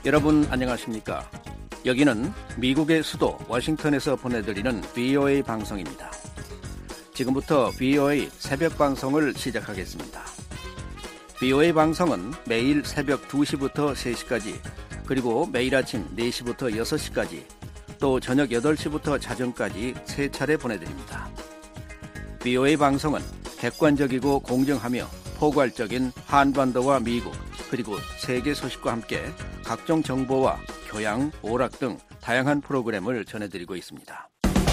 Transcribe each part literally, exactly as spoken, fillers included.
여러분 안녕하십니까? 여기는 미국의 수도 워싱턴에서 보내드리는 브이오에이 방송입니다. 지금부터 브이오에이 새벽 방송을 시작하겠습니다. 브이오에이 방송은 매일 새벽 두 시부터 세 시까지, 그리고 매일 아침 네 시부터 여섯 시까지, 또 저녁 여덟 시부터 자정까지 세 차례 보내드립니다. 브이오에이 방송은 객관적이고 공정하며 포괄적인 한반도와 미국, 그리고 세계 소식과 함께 각종 정보와 교양, 오락 등 다양한 프로그램을 전해드리고 있습니다.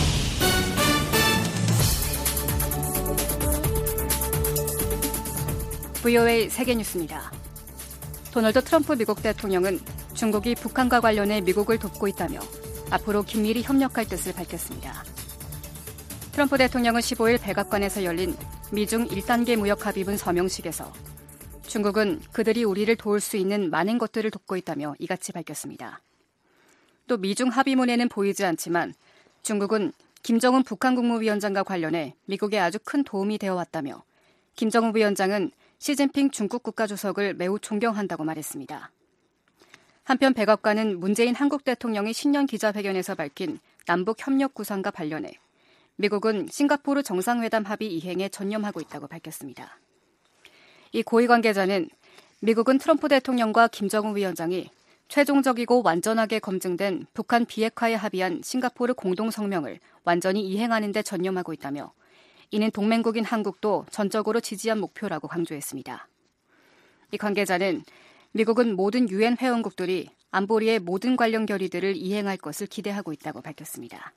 브이오에이 세계뉴스입니다. 도널드 트럼프 미국 대통령은 중국이 북한과 관련해 미국을 돕고 있다며 앞으로 긴밀히 협력할 뜻을 밝혔습니다. 트럼프 대통령은 십오 일 백악관에서 열린 미중 일 단계 무역 합의문 서명식에서 중국은 그들이 우리를 도울 수 있는 많은 것들을 돕고 있다며 이같이 밝혔습니다. 또 미중 합의문에는 보이지 않지만 중국은 김정은 북한 국무위원장과 관련해 미국에 아주 큰 도움이 되어 왔다며 김정은 위원장은 시진핑 중국 국가주석을 매우 존경한다고 말했습니다. 한편 백악관은 문재인 한국 대통령이 신년 기자회견에서 밝힌 남북 협력 구상과 관련해 미국은 싱가포르 정상회담 합의 이행에 전념하고 있다고 밝혔습니다. 이 고위 관계자는 미국은 트럼프 대통령과 김정은 위원장이 최종적이고 완전하게 검증된 북한 비핵화에 합의한 싱가포르 공동성명을 완전히 이행하는 데 전념하고 있다며 이는 동맹국인 한국도 전적으로 지지한 목표라고 강조했습니다. 이 관계자는 미국은 모든 유엔 회원국들이 안보리의 모든 관련 결의들을 이행할 것을 기대하고 있다고 밝혔습니다.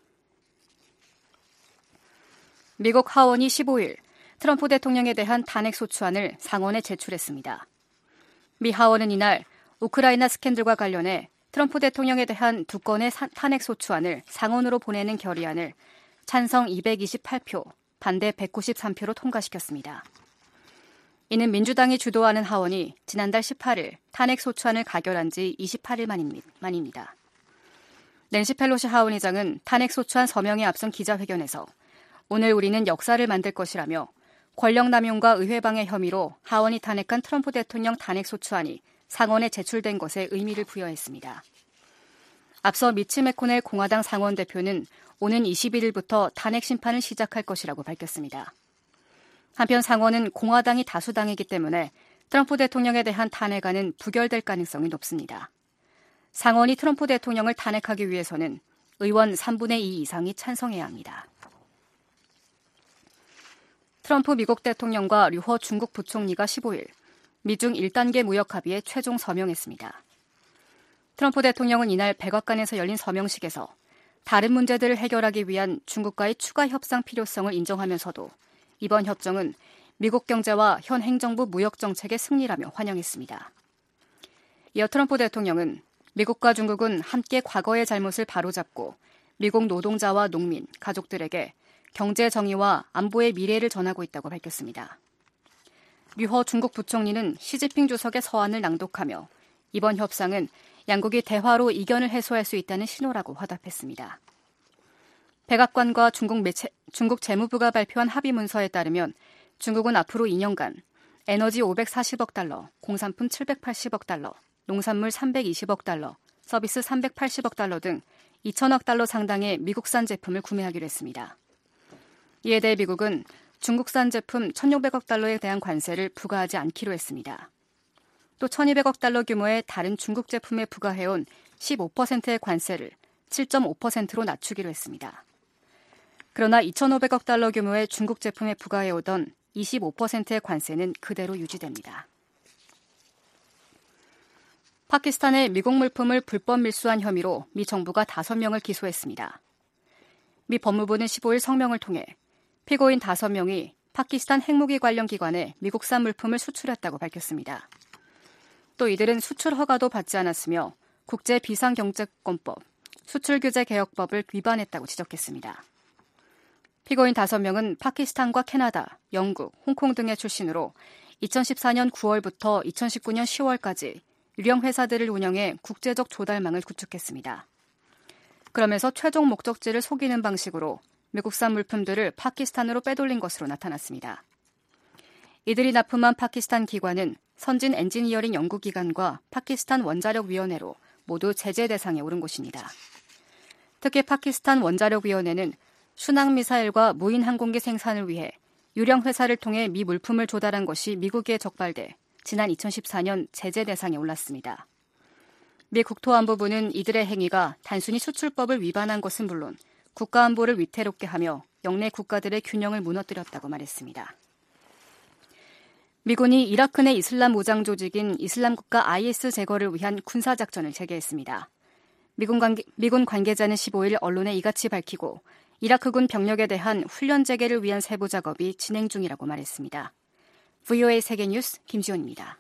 미국 하원이 십오 일 트럼프 대통령에 대한 탄핵소추안을 상원에 제출했습니다. 미 하원은 이날 우크라이나 스캔들과 관련해 트럼프 대통령에 대한 두 건의 탄핵소추안을 상원으로 보내는 결의안을 찬성 이백이십팔 표, 반대 백구십삼 표로 통과시켰습니다. 이는 민주당이 주도하는 하원이 지난달 십팔 일 탄핵소추안을 가결한 지 이십팔 일 만입니다. 낸시 펠로시 하원의장은 탄핵소추안 서명에 앞선 기자회견에서 오늘 우리는 역사를 만들 것이라며 권력남용과 의회방해 혐의로 하원이 탄핵한 트럼프 대통령 탄핵소추안이 상원에 제출된 것에 의미를 부여했습니다. 앞서 미치 매코넬 공화당 상원 대표는 오는 이십일 일부터 탄핵 심판을 시작할 것이라고 밝혔습니다. 한편 상원은 공화당이 다수당이기 때문에 트럼프 대통령에 대한 탄핵안은 부결될 가능성이 높습니다. 상원이 트럼프 대통령을 탄핵하기 위해서는 의원 삼분의 이 이상이 찬성해야 합니다. 트럼프 미국 대통령과 류허 중국 부총리가 십오 일 미중 일 단계 무역 합의에 최종 서명했습니다. 트럼프 대통령은 이날 백악관에서 열린 서명식에서 다른 문제들을 해결하기 위한 중국과의 추가 협상 필요성을 인정하면서도 이번 협정은 미국 경제와 현 행정부 무역 정책의 승리라며 환영했습니다. 이어 트럼프 대통령은 미국과 중국은 함께 과거의 잘못을 바로잡고 미국 노동자와 농민, 가족들에게 경제 정의와 안보의 미래를 전하고 있다고 밝혔습니다. 류허 중국 부총리는 시진핑 주석의 서한을 낭독하며 이번 협상은 양국이 대화로 이견을 해소할 수 있다는 신호라고 화답했습니다. 백악관과 중국, 매체, 중국 재무부가 발표한 합의 문서에 따르면 중국은 앞으로 이 년간 에너지 오백사십억 달러, 공산품 칠백팔십억 달러, 농산물 삼백이십억 달러, 서비스 삼백팔십억 달러 등 이천억 달러 상당의 미국산 제품을 구매하기로 했습니다. 이에 대해 미국은 중국산 제품 천육백억 달러에 대한 관세를 부과하지 않기로 했습니다. 또 천이백억 달러 규모의 다른 중국 제품에 부과해온 십오 퍼센트의 관세를 칠 점 오 퍼센트로 낮추기로 했습니다. 그러나 이천오백억 달러 규모의 중국 제품에 부과해오던 이십오 퍼센트의 관세는 그대로 유지됩니다. 파키스탄에 미국 물품을 불법 밀수한 혐의로 미 정부가 다섯 명을 기소했습니다. 미 법무부는 십오 일 성명을 통해 피고인 다섯 명이 파키스탄 핵무기 관련 기관에 미국산 물품을 수출했다고 밝혔습니다. 또 이들은 수출 허가도 받지 않았으며 국제비상경제권법, 수출규제개혁법을 위반했다고 지적했습니다. 피고인 다섯 명은 파키스탄과 캐나다, 영국, 홍콩 등의 출신으로 이천십사 년 구월부터 이천십구 년 시월까지 유령 회사들을 운영해 국제적 조달망을 구축했습니다. 그러면서 최종 목적지를 속이는 방식으로 미국산 물품들을 파키스탄으로 빼돌린 것으로 나타났습니다. 이들이 납품한 파키스탄 기관은 선진 엔지니어링 연구기관과 파키스탄 원자력위원회로 모두 제재 대상에 오른 곳입니다. 특히 파키스탄 원자력위원회는 순항미사일과 무인 항공기 생산을 위해 유령 회사를 통해 미 물품을 조달한 것이 미국에 적발돼 지난 이천십사 년 제재 대상에 올랐습니다. 미 국토안보부는 이들의 행위가 단순히 수출법을 위반한 것은 물론 국가안보를 위태롭게 하며 영내 국가들의 균형을 무너뜨렸다고 말했습니다. 미군이 이라크 내 이슬람 무장 조직인 이슬람 국가 아이에스 제거를 위한 군사작전을 재개했습니다. 미군, 관계, 미군 관계자는 십오 일 언론에 이같이 밝히고 이라크군 병력에 대한 훈련 재개를 위한 세부 작업이 진행 중이라고 말했습니다. 브이오에이 세계뉴스 김지훈입니다.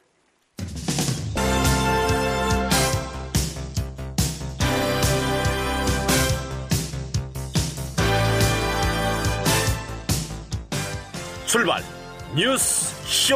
출발 뉴스 쇼.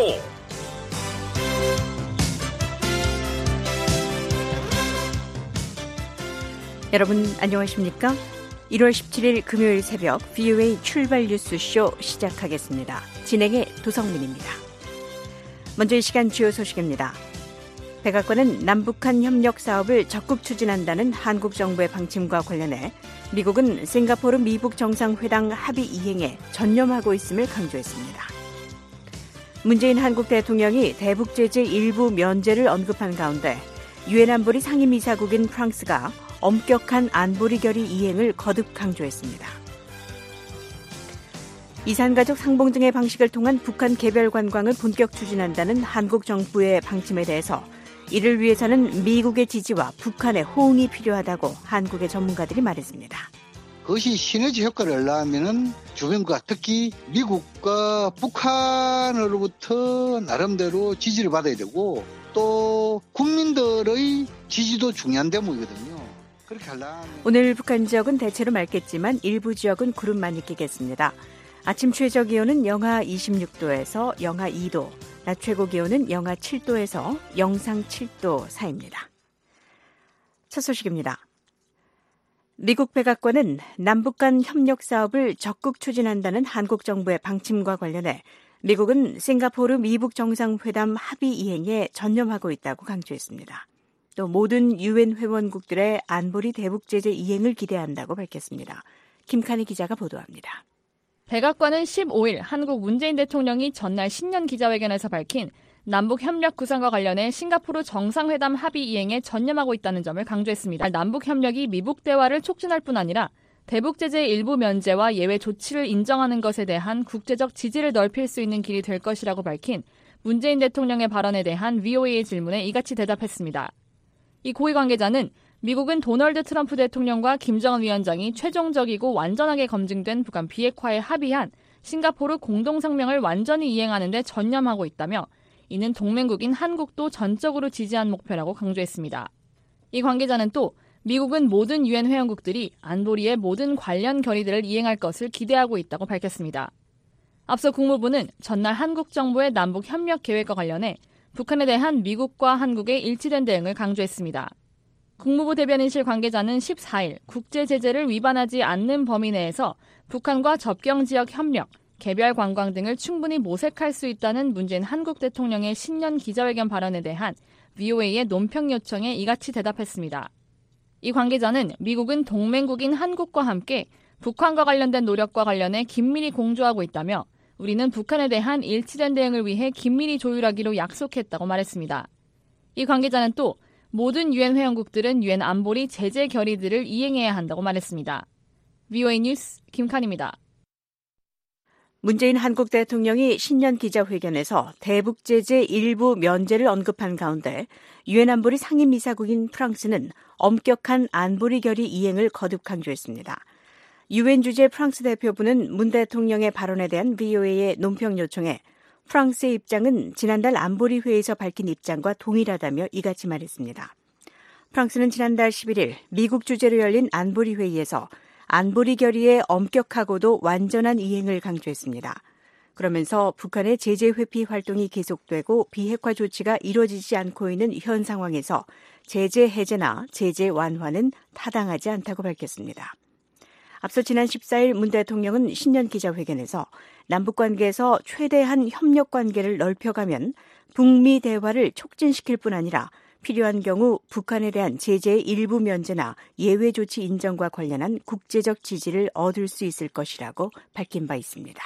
여러분 안녕하십니까? 일월 십칠일 금요일 새벽 브이오에이 출발 뉴스 쇼 시작하겠습니다. 진행의 도성민입니다. 먼저 이 시간 주요 소식입니다. 백악관은 남북한 협력 사업을 적극 추진한다는 한국 정부의 방침과 관련해 미국은 싱가포르 미북 정상회담 합의 이행에 전념하고 있음을 강조했습니다. 문재인 한국 대통령이 대북 제재 일부 면제를 언급한 가운데 유엔 안보리 상임이사국인 프랑스가 엄격한 안보리 결의 이행을 거듭 강조했습니다. 이산가족 상봉 등의 방식을 통한 북한 개별 관광을 본격 추진한다는 한국 정부의 방침에 대해서 이를 위해서는 미국의 지지와 북한의 호응이 필요하다고 한국의 전문가들이 말했습니다. 그것이 시너지 효과를 내려면 주변과 특히 미국과 북한으로부터 나름대로 지지를 받아야 되고 또 국민들의 지지도 중요한 대목이거든요. 그렇게 하려면 오늘 북한 지역은 대체로 맑겠지만 일부 지역은 구름만이 끼겠습니다. 아침 최저 기온은 영하 이십육 도에서 영하 이 도, 낮 최고 기온은 영하 칠 도에서 영상 칠 도 사이입니다. 첫 소식입니다. 미국 백악관은 남북 간 협력 사업을 적극 추진한다는 한국 정부의 방침과 관련해 미국은 싱가포르 미북 정상회담 합의 이행에 전념하고 있다고 강조했습니다. 또 모든 유엔 회원국들의 안보리 대북 제재 이행을 기대한다고 밝혔습니다. 김칸희 기자가 보도합니다. 백악관은 십오 일 한국 문재인 대통령이 전날 신년 기자회견에서 밝힌 남북 협력 구상과 관련해 싱가포르 정상회담 합의 이행에 전념하고 있다는 점을 강조했습니다. 남북 협력이 미북 대화를 촉진할 뿐 아니라 대북 제재 일부 면제와 예외 조치를 인정하는 것에 대한 국제적 지지를 넓힐 수 있는 길이 될 것이라고 밝힌 문재인 대통령의 발언에 대한 브이오에이의 질문에 이같이 대답했습니다. 이 고위 관계자는 미국은 도널드 트럼프 대통령과 김정은 위원장이 최종적이고 완전하게 검증된 북한 비핵화에 합의한 싱가포르 공동성명을 완전히 이행하는 데 전념하고 있다며 이는 동맹국인 한국도 전적으로 지지한 목표라고 강조했습니다. 이 관계자는 또 미국은 모든 유엔 회원국들이 안보리의 모든 관련 결의들을 이행할 것을 기대하고 있다고 밝혔습니다. 앞서 국무부는 전날 한국 정부의 남북 협력 계획과 관련해 북한에 대한 미국과 한국의 일치된 대응을 강조했습니다. 국무부 대변인실 관계자는 십사 일 국제 제재를 위반하지 않는 범위 내에서 북한과 접경 지역 협력, 개별 관광 등을 충분히 모색할 수 있다는 문재인 한국 대통령의 신년 기자회견 발언에 대한 브이오에이의 논평 요청에 이같이 대답했습니다. 이 관계자는 미국은 동맹국인 한국과 함께 북한과 관련된 노력과 관련해 긴밀히 공조하고 있다며 우리는 북한에 대한 일치된 대응을 위해 긴밀히 조율하기로 약속했다고 말했습니다. 이 관계자는 또 모든 유엔 회원국들은 유엔 안보리 제재 결의들을 이행해야 한다고 말했습니다. 브이오에이 뉴스 김칸입니다. 문재인 한국 대통령이 신년 기자회견에서 대북 제재 일부 면제를 언급한 가운데 유엔 안보리 상임이사국인 프랑스는 엄격한 안보리 결의 이행을 거듭 강조했습니다. 유엔 주재 프랑스 대표부는 문 대통령의 발언에 대한 브이오에이의 논평 요청에 프랑스의 입장은 지난달 안보리 회의에서 밝힌 입장과 동일하다며 이같이 말했습니다. 프랑스는 지난달 십일 일 미국 주재로 열린 안보리 회의에서 안보리 결의의 엄격하고도 완전한 이행을 강조했습니다. 그러면서 북한의 제재 회피 활동이 계속되고 비핵화 조치가 이루어지지 않고 있는 현 상황에서 제재 해제나 제재 완화는 타당하지 않다고 밝혔습니다. 앞서 지난 십사 일 문 대통령은 신년 기자회견에서 남북관계에서 최대한 협력관계를 넓혀가면 북미 대화를 촉진시킬 뿐 아니라 필요한 경우 북한에 대한 제재의 일부 면제나 예외 조치 인정과 관련한 국제적 지지를 얻을 수 있을 것이라고 밝힌 바 있습니다.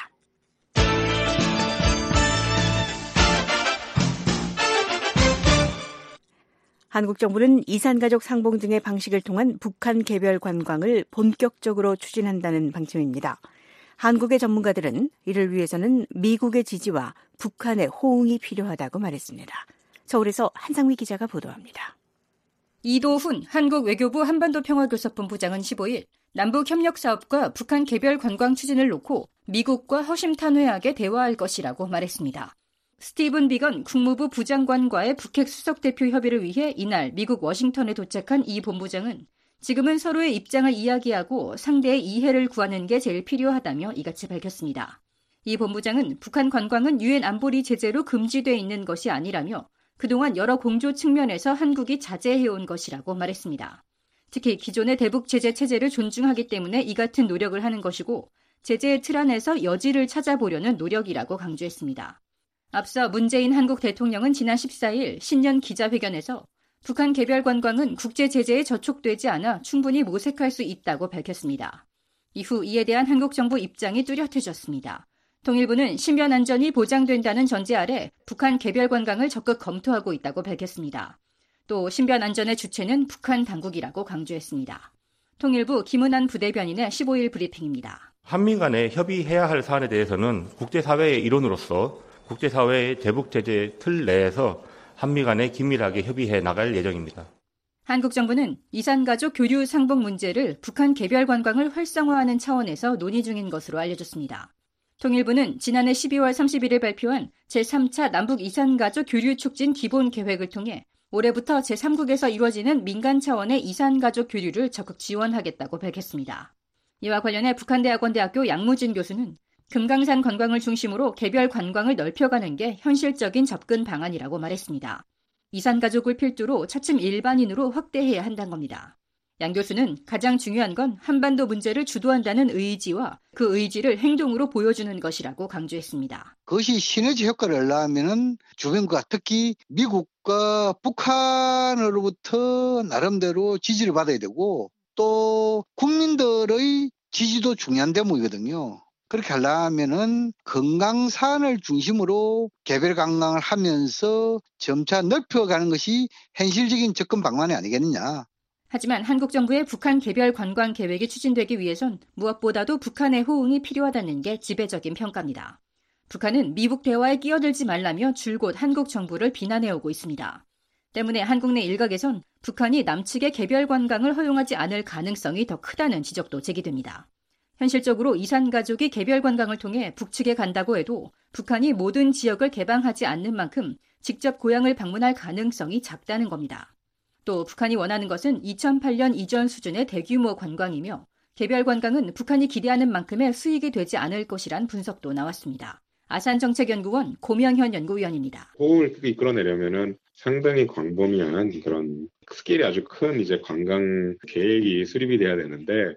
한국 정부는 이산가족 상봉 등의 방식을 통한 북한 개별 관광을 본격적으로 추진한다는 방침입니다. 한국의 전문가들은 이를 위해서는 미국의 지지와 북한의 호응이 필요하다고 말했습니다. 서울에서 한상미 기자가 보도합니다. 이도훈 한국 외교부 한반도평화교섭본부장은 십오일 남북협력사업과 북한 개별 관광 추진을 놓고 미국과 허심탄회하게 대화할 것이라고 말했습니다. 스티븐 비건 국무부 부장관과의 북핵 수석대표 협의를 위해 이날 미국 워싱턴에 도착한 이 본부장은 지금은 서로의 입장을 이야기하고 상대의 이해를 구하는 게 제일 필요하다며 이같이 밝혔습니다. 이 본부장은 북한 관광은 유엔 안보리 제재로 금지돼 있는 것이 아니라며 그동안 여러 공조 측면에서 한국이 자제해온 것이라고 말했습니다. 특히 기존의 대북 제재 체제를 존중하기 때문에 이 같은 노력을 하는 것이고 제재의 틀 안에서 여지를 찾아보려는 노력이라고 강조했습니다. 앞서 문재인 한국 대통령은 지난 십사일 신년 기자회견에서 북한 개별 관광은 국제 제재에 저촉되지 않아 충분히 모색할 수 있다고 밝혔습니다. 이후 이에 대한 한국 정부 입장이 뚜렷해졌습니다. 통일부는 신변 안전이 보장된다는 전제 아래 북한 개별 관광을 적극 검토하고 있다고 밝혔습니다. 또 신변 안전의 주체는 북한 당국이라고 강조했습니다. 통일부 김은한 부대변인의 십오일 브리핑입니다. 한미 간에 협의해야 할 사안에 대해서는 국제사회의 일원으로서 국제사회의 대북 제재 틀 내에서 한미 간에 긴밀하게 협의해 나갈 예정입니다. 한국 정부는 이산가족 교류 상봉 문제를 북한 개별 관광을 활성화하는 차원에서 논의 중인 것으로 알려졌습니다. 통일부는 지난해 십이월 삼십일일 발표한 제삼차 남북 이산가족 교류 촉진 기본 계획을 통해 올해부터 제삼국에서 이루어지는 민간 차원의 이산가족 교류를 적극 지원하겠다고 밝혔습니다. 이와 관련해 북한대학원대학교 양무진 교수는 금강산 관광을 중심으로 개별 관광을 넓혀가는 게 현실적인 접근 방안이라고 말했습니다. 이산가족을 필두로 차츰 일반인으로 확대해야 한다는 겁니다. 양 교수는 가장 중요한 건 한반도 문제를 주도한다는 의지와 그 의지를 행동으로 보여주는 것이라고 강조했습니다. 그것이 시너지 효과를 내려면 주변과 특히 미국과 북한으로부터 나름대로 지지를 받아야 되고 또 국민들의 지지도 중요한 대목이거든요. 그렇게 하려면은 금강산을 중심으로 개별 관광을 하면서 점차 넓혀가는 것이 현실적인 접근 방안이 아니겠느냐. 하지만 한국 정부의 북한 개별 관광 계획이 추진되기 위해선 무엇보다도 북한의 호응이 필요하다는 게 지배적인 평가입니다. 북한은 미국 대화에 끼어들지 말라며 줄곧 한국 정부를 비난해오고 있습니다. 때문에 한국 내 일각에선 북한이 남측의 개별 관광을 허용하지 않을 가능성이 더 크다는 지적도 제기됩니다. 현실적으로 이산가족이 개별 관광을 통해 북측에 간다고 해도 북한이 모든 지역을 개방하지 않는 만큼 직접 고향을 방문할 가능성이 작다는 겁니다. 또 북한이 원하는 것은 이천팔년 이전 수준의 대규모 관광이며 개별 관광은 북한이 기대하는 만큼의 수익이 되지 않을 것이란 분석도 나왔습니다. 아산정책연구원 고명현 연구위원입니다. 호응을 크게 이끌어내려면은 상당히 광범위한 그런 스케일이 아주 큰 이제 관광 계획이 수립이 돼야 되는데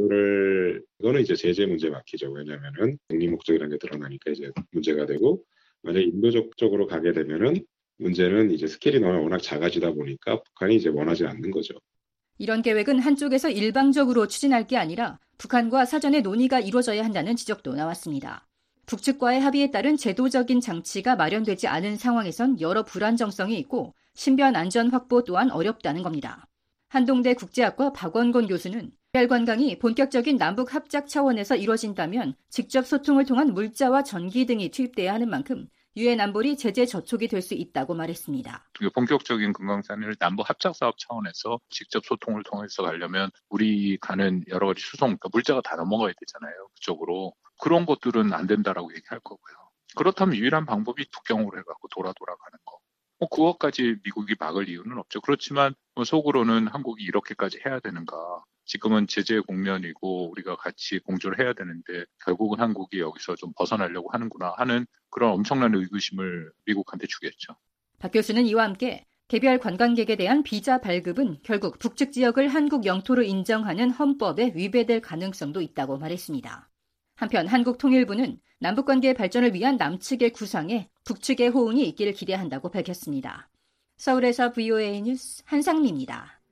이거를 이거는 이제 제재 문제 막히죠. 왜냐하면은 독립 목적이라는 게 드러나니까 이제 문제가 되고 만약 인도적 쪽으로 가게 되면은 문제는 이제 스케일이 워낙 작아지다 보니까 북한이 이제 원하지 않는 거죠. 이런 계획은 한쪽에서 일방적으로 추진할 게 아니라 북한과 사전에 논의가 이루어져야 한다는 지적도 나왔습니다. 북측과의 합의에 따른 제도적인 장치가 마련되지 않은 상황에선 여러 불안정성이 있고 신변 안전 확보 또한 어렵다는 겁니다. 한동대 국제학과 박원곤 교수는 개별 관광이 본격적인 남북 합작 차원에서 이루어진다면 직접 소통을 통한 물자와 전기 등이 투입돼야 하는 만큼 유엔 안보리 제재 저촉이 될 수 있다고 말했습니다. 본격적인 금강산을 남북 합작 사업 차원에서 직접 소통을 통해서 가려면 우리 가는 여러 가지 수송, 그러니까 물자가 다 넘어가야 되잖아요. 그쪽으로. 그런 것들은 안 된다라고 얘기할 거고요. 그렇다면 유일한 방법이 북경으로 해갖고 돌아 돌아가는 거. 뭐 그것까지 미국이 막을 이유는 없죠. 그렇지만 뭐 속으로는 한국이 이렇게까지 해야 되는가. 지금은 제재 국면이고 우리가 같이 공조를 해야 되는데 결국은 한국이 여기서 좀 벗어나려고 하는구나 하는 그런 엄청난 의구심을 미국한테 주겠죠. 박 교수는 이와 함께 개별 관광객에 대한 비자 발급은 결국 북측 지역을 한국 영토로 인정하는 헌법에 위배될 가능성도 있다고 말했습니다. 한편 한국 통일부는 남북관계 발전을 위한 남측의 구상에 북측의 호응이 있기를 기대한다고 밝혔습니다. 서울에서 브이오에이 뉴스 한상미입니다.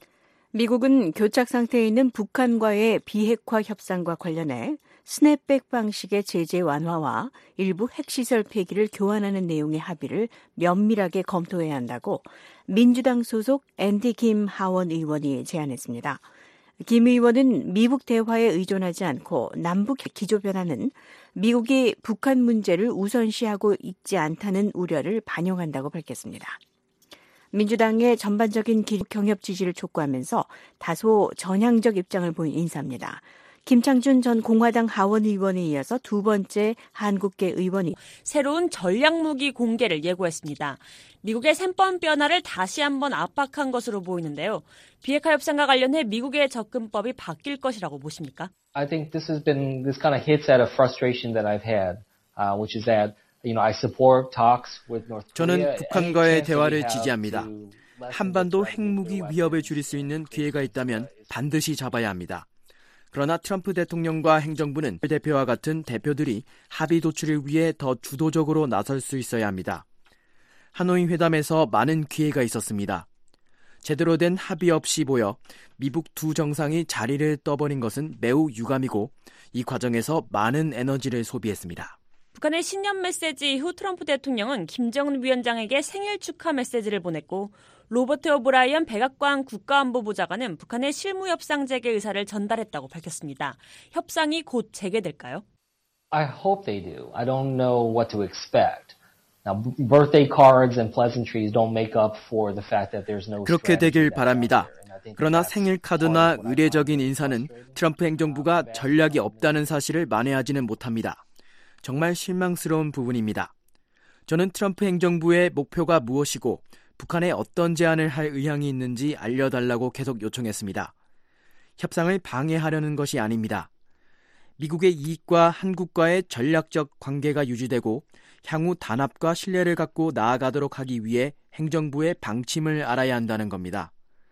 미국은 교착 상태에 있는 북한과의 비핵화 협상과 관련해 스냅백 방식의 제재 완화와 일부 핵시설 폐기를 교환하는 내용의 합의를 면밀하게 검토해야 한다고 민주당 소속 앤디 김 하원 의원이 제안했습니다. 김 의원은 미국 대화에 의존하지 않고 남북 기조변화는 미국이 북한 문제를 우선시하고 있지 않다는 우려를 반영한다고 밝혔습니다. 민주당의 전반적인 기록 경협 지지를 촉구하면서 다소 전향적 입장을 보인 인사입니다. 김창준 전 공화당 하원 의원에 이어서 두 번째 한국계 의원이 새로운 전략무기 공개를 예고했습니다. 미국의 셈법 변화를 다시 한번 압박한 것으로 보이는데요. 비핵화 협상과 관련해 미국의 접근법이 바뀔 것이라고 보십니까? I think this has been this kind of hits at a frustration that I've had, uh, which is that you know I support talks with North Korea. 저는 북한과의 대화를 지지합니다. 한반도 핵무기 위협을 줄일 수 있는 기회가 있다면 반드시 잡아야 합니다. 그러나 트럼프 대통령과 행정부는 대표와 같은 대표들이 합의 도출을 위해 더 주도적으로 나설 수 있어야 합니다. 하노이 회담에서 많은 기회가 있었습니다. 제대로 된 합의 없이 보여 미국 두 정상이 자리를 떠버린 것은 매우 유감이고 이 과정에서 많은 에너지를 소비했습니다. 북한의 신년 메시지 이후 트럼프 대통령은 김정은 위원장에게 생일 축하 메시지를 보냈고 로버트 오브라이언 백악관 국가안보보좌관은 북한의 실무협상 재개 의사를 전달했다고 밝혔습니다. 협상이 곧 재개될까요? I hope they do. I don't know what to expect. Now, birthday cards and pleasantries don't make up for the fact that there's no. 그렇게 되길 바랍니다. 그러나 생일 카드나 의례적인 인사는 트럼프 행정부가 전략이 없다는 사실을 만회하지는 못합니다. 정말 실망스러운 부분입니다. 저는 트럼프 행정부의 목표가 무엇이고 북한에 어떤 제안을 할 의향이 있는지 알려달라고 계속 요청했습니다. 협상을 방해하려는 것이 아닙니다. 미국의 이익과 한국과의 전략적 관계가 유지되고 향후 단합과 신뢰를 갖고 나아가도록 하기 위해 행정부의 방침을 알아야 한다는 겁니다.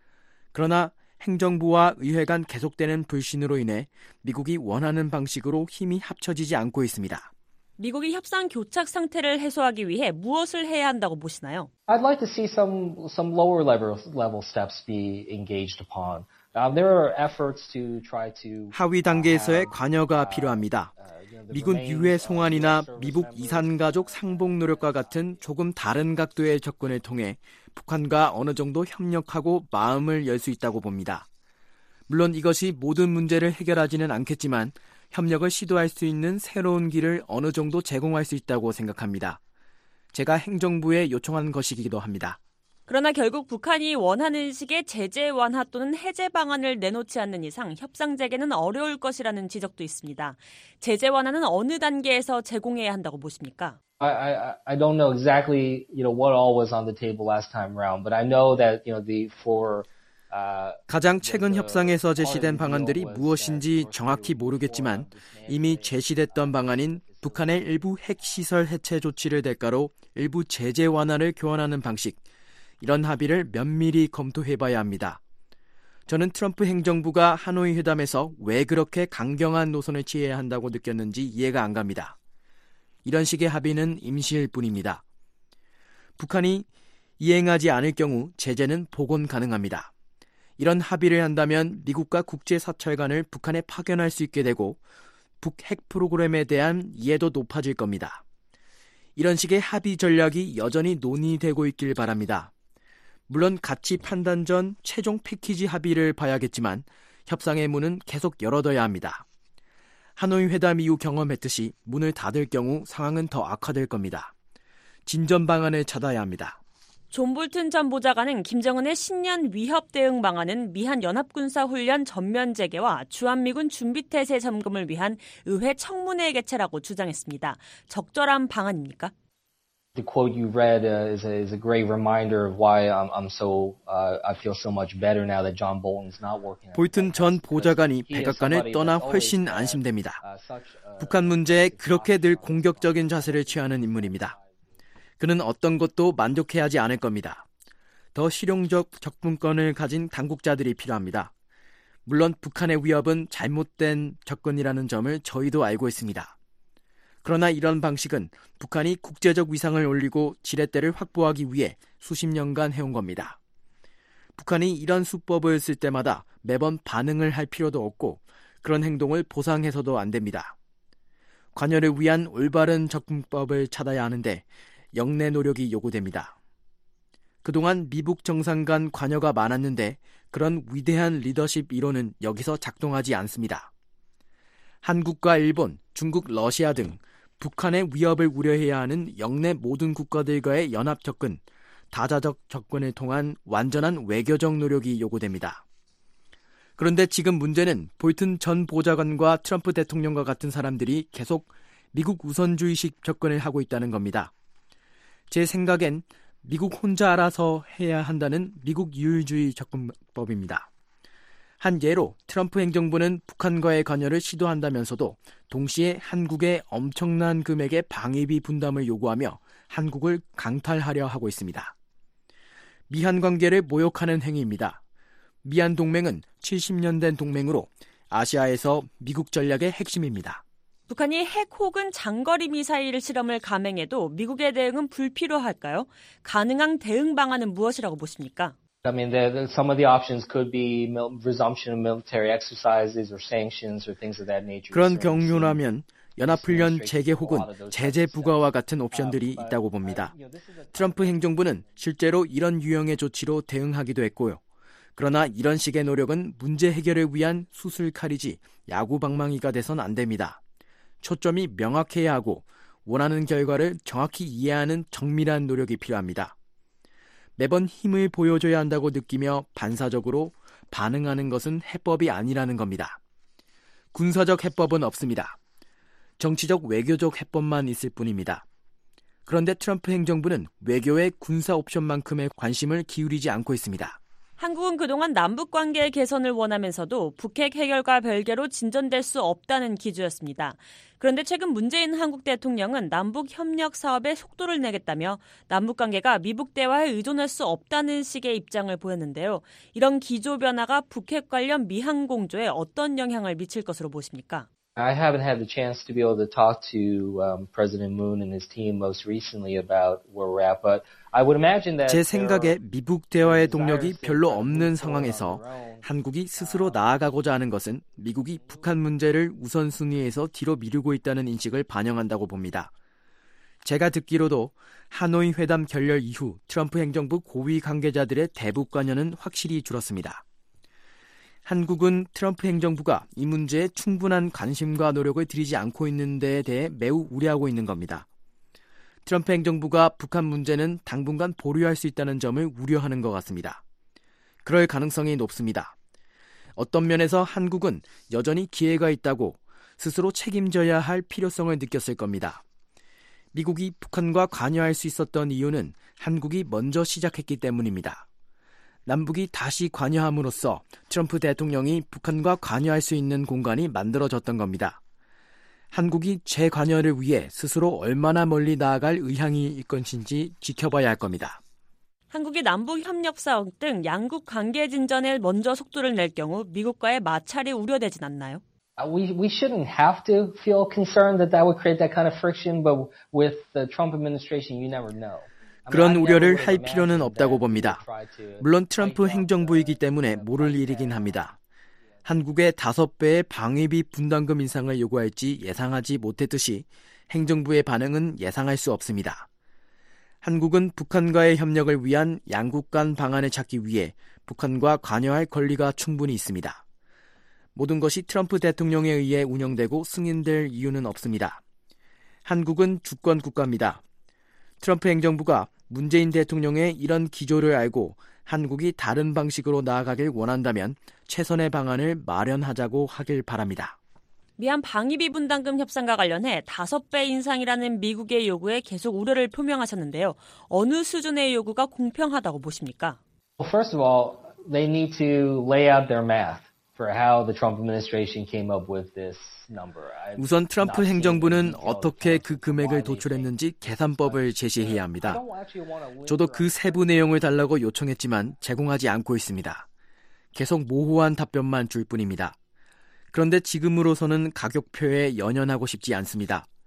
그러나 행정부와 의회 간 계속되는 불신으로 인해 미국이 원하는 방식으로 힘이 합쳐지지 않고 있습니다. 미국이 협상 교착 상태를 해소하기 위해 무엇을 해야 한다고 보시나요? I'd like to see some some lower level level steps be engaged upon. Uh, there are efforts to try to 하위 단계에서의 관여가 필요합니다. 미군 유해 송환이나 미국 이산가족 상봉 노력과 같은 조금 다른 각도의 접근을 통해 북한과 어느 정도 협력하고 마음을 열 수 있다고 봅니다. 물론 이것이 모든 문제를 해결하지는 않겠지만 협력을 시도할 수 있는 새로운 길을 어느 정도 제공할 수 있다고 생각합니다. 제가 행정부에 요청한 것이기도 합니다. 그러나 결국 북한이 원하는 식의 제재 완화 또는 해제 방안을 내놓지 않는 이상 협상 재개는 어려울 것이라는 지적도 있습니다. 제재 완화는 어느 단계에서 제공해야 한다고 보십니까? I, I, I don't know exactly, you know, what all was on the table last time around, but I know that, you know, the for 가장 최근 협상에서 제시된 방안들이 무엇인지 정확히 모르겠지만 이미 제시됐던 방안인 북한의 일부 핵시설 해체 조치를 대가로 일부 제재 완화를 교환하는 방식, 이런 합의를 면밀히 검토해봐야 합니다. 저는 트럼프 행정부가 하노이 회담에서 왜 그렇게 강경한 노선을 취해야 한다고 느꼈는지 이해가 안 갑니다. 이런 식의 합의는 임시일 뿐입니다. 북한이 이행하지 않을 경우 제재는 복원 가능합니다. 이런 합의를 한다면 미국과 국제사찰관을 북한에 파견할 수 있게 되고 북핵 프로그램에 대한 이해도 높아질 겁니다. 이런 식의 합의 전략이 여전히 논의되고 있길 바랍니다. 물론 가치 판단 전 최종 패키지 합의를 봐야겠지만 협상의 문은 계속 열어둬야 합니다. 하노이 회담 이후 경험했듯이 문을 닫을 경우 상황은 더 악화될 겁니다. 진전 방안을 찾아야 합니다. 존 볼튼 전 보좌관은 김정은의 신년 위협 대응 방안은 미한 연합군사훈련 전면 재개와 주한미군 준비태세 점검을 위한 의회 청문회 개최라고 주장했습니다. 적절한 방안입니까? The quote you read uh, is, a, is a great reminder of why I'm, I'm so uh, I feel so much better now that John Bolton's not working. 볼튼 전 보좌관이 백악관을 떠나 훨씬 안심됩니다. 북한 문제에 그렇게 늘 공격적인 자세를 취하는 인물입니다. 그는 어떤 것도 만족해하지 않을 겁니다. 더 실용적 접근권을 가진 당국자들이 필요합니다. 물론 북한의 위협은 잘못된 접근이라는 점을 저희도 알고 있습니다. 그러나 이런 방식은 북한이 국제적 위상을 올리고 지렛대를 확보하기 위해 수십 년간 해온 겁니다. 북한이 이런 수법을 쓸 때마다 매번 반응을 할 필요도 없고 그런 행동을 보상해서도 안 됩니다. 관여를 위한 올바른 접근법을 찾아야 하는데 영내 노력이 요구됩니다. 그동안 미북 정상 간 관여가 많았는데 그런 위대한 리더십 이론은 여기서 작동하지 않습니다. 한국과 일본, 중국, 러시아 등 북한의 위협을 우려해야 하는 영내 모든 국가들과의 연합 접근, 다자적 접근을 통한 완전한 외교적 노력이 요구됩니다. 그런데 지금 문제는 볼튼 전 보좌관과 트럼프 대통령과 같은 사람들이 계속 미국 우선주의식 접근을 하고 있다는 겁니다. 제 생각엔 미국 혼자 알아서 해야 한다는 미국 유일주의 접근법입니다. 한 예로 트럼프 행정부는 북한과의 관여를 시도한다면서도 동시에 한국에 엄청난 금액의 방위비 분담을 요구하며 한국을 강탈하려 하고 있습니다. 미한 관계를 모욕하는 행위입니다. 미한 동맹은 칠십 년 된 동맹으로 아시아에서 미국 전략의 핵심입니다. 북한이 핵 혹은 장거리 미사일 실험을 감행해도 미국의 대응은 불필요할까요? 가능한 대응 방안은 무엇이라고 보십니까? I mean, the, the, some of the options could be resumption of military exercises or sanctions or things of that nature. 그런 경우라면 연합훈련 재개 혹은 제재 부과와 같은 옵션들이 있다고 봅니다. 트럼프 행정부는 실제로 이런 유형의 조치로 대응하기도 했고요. 그러나 이런 식의 노력은 문제 해결을 위한 수술칼이지 야구방망이가 돼선 안 됩니다. 초점이 명확해야 하고 원하는 결과를 정확히 이해하는 정밀한 노력이 필요합니다. 매번 힘을 보여줘야 한다고 느끼며 반사적으로 반응하는 것은 해법이 아니라는 겁니다. 군사적 해법은 없습니다. 정치적 외교적 해법만 있을 뿐입니다. 그런데 트럼프 행정부는 외교의 군사 옵션만큼의 관심을 기울이지 않고 있습니다. 한국은 그동안 남북관계 개선을 원하면서도 북핵 해결과 별개로 진전될 수 없다는 기조였습니다. 그런데 최근 문재인 한국 대통령은 남북협력 사업에 속도를 내겠다며 남북관계가 미북 대화에 의존할 수 없다는 식의 입장을 보였는데요. 이런 기조 변화가 북핵 관련 미한 공조에 어떤 영향을 미칠 것으로 보십니까? I haven't had the chance to be able to talk to um, President Moon and his team most recently about where we're at, but I would imagine that 제 생각에 미북 대화의 동력이 별로 없는 상황에서 한국이 스스로 나아가고자 하는 것은 미국이 북한 문제를 우선순위에서 뒤로 미루고 있다는 인식을 반영한다고 봅니다. 제가 듣기로도 하노이 회담 결렬 이후 트럼프 행정부 고위 관계자들의 대북 관여는 확실히 줄었습니다. 한국은 트럼프 행정부가 이 문제에 충분한 관심과 노력을 들이지 않고 있는 데에 대해 매우 우려하고 있는 겁니다. 트럼프 행정부가 북한 문제는 당분간 보류할 수 있다는 점을 우려하는 것 같습니다. 그럴 가능성이 높습니다. 어떤 면에서 한국은 여전히 기회가 있다고 스스로 책임져야 할 필요성을 느꼈을 겁니다. 미국이 북한과 관여할 수 있었던 이유는 한국이 먼저 시작했기 때문입니다. 남북이 다시 관여함으로써 트럼프 대통령이 북한과 관여할 수 있는 공간이 만들어졌던 겁니다. 한국이 재관여를 위해 스스로 얼마나 멀리 나아갈 의향이 있을 것인지 지켜봐야 할 겁니다. 한국이 남북협력사업 등 양국 관계 진전에 먼저 속도를 낼 경우 미국과의 마찰이 우려되진 않나요? We we shouldn't have to feel concerned that that would create that kind of friction, but with the Trump administration, you never know. 그런 우려를 할 필요는 없다고 봅니다. 물론 트럼프 행정부이기 때문에 모를 일이긴 합니다. 한국의 다섯 배의 방위비 분담금 인상을 요구할지 예상하지 못했듯이 행정부의 반응은 예상할 수 없습니다. 한국은 북한과의 협력을 위한 양국 간 방안을 찾기 위해 북한과 관여할 권리가 충분히 있습니다. 모든 것이 트럼프 대통령에 의해 운영되고 승인될 이유는 없습니다. 한국은 주권 국가입니다. 트럼프 행정부가 문재인 대통령의 이런 기조를 알고 한국이 다른 방식으로 나아가길 원한다면 최선의 방안을 마련하자고 하길 바랍니다. 미한 방위비 분담금 협상과 관련해 다섯 배 인상이라는 미국의 요구에 계속 우려를 표명하셨는데요. 어느 수준의 요구가 공평하다고 보십니까? Well, first of all, they need to lay out their math for how the Trump administration came up with this number. 우선 트럼프 행정부는 어떻게 그 금액을 도출했는지 계산법을 제시해야 합니다. 저도 그 세부 내용을 달라고 요청했지만 제공하지 않고 있습니다. 계속 모호한 답변만 줄 뿐입니다. 그런데 지금으로서는 가격표에 연연하고 싶지 않습니다.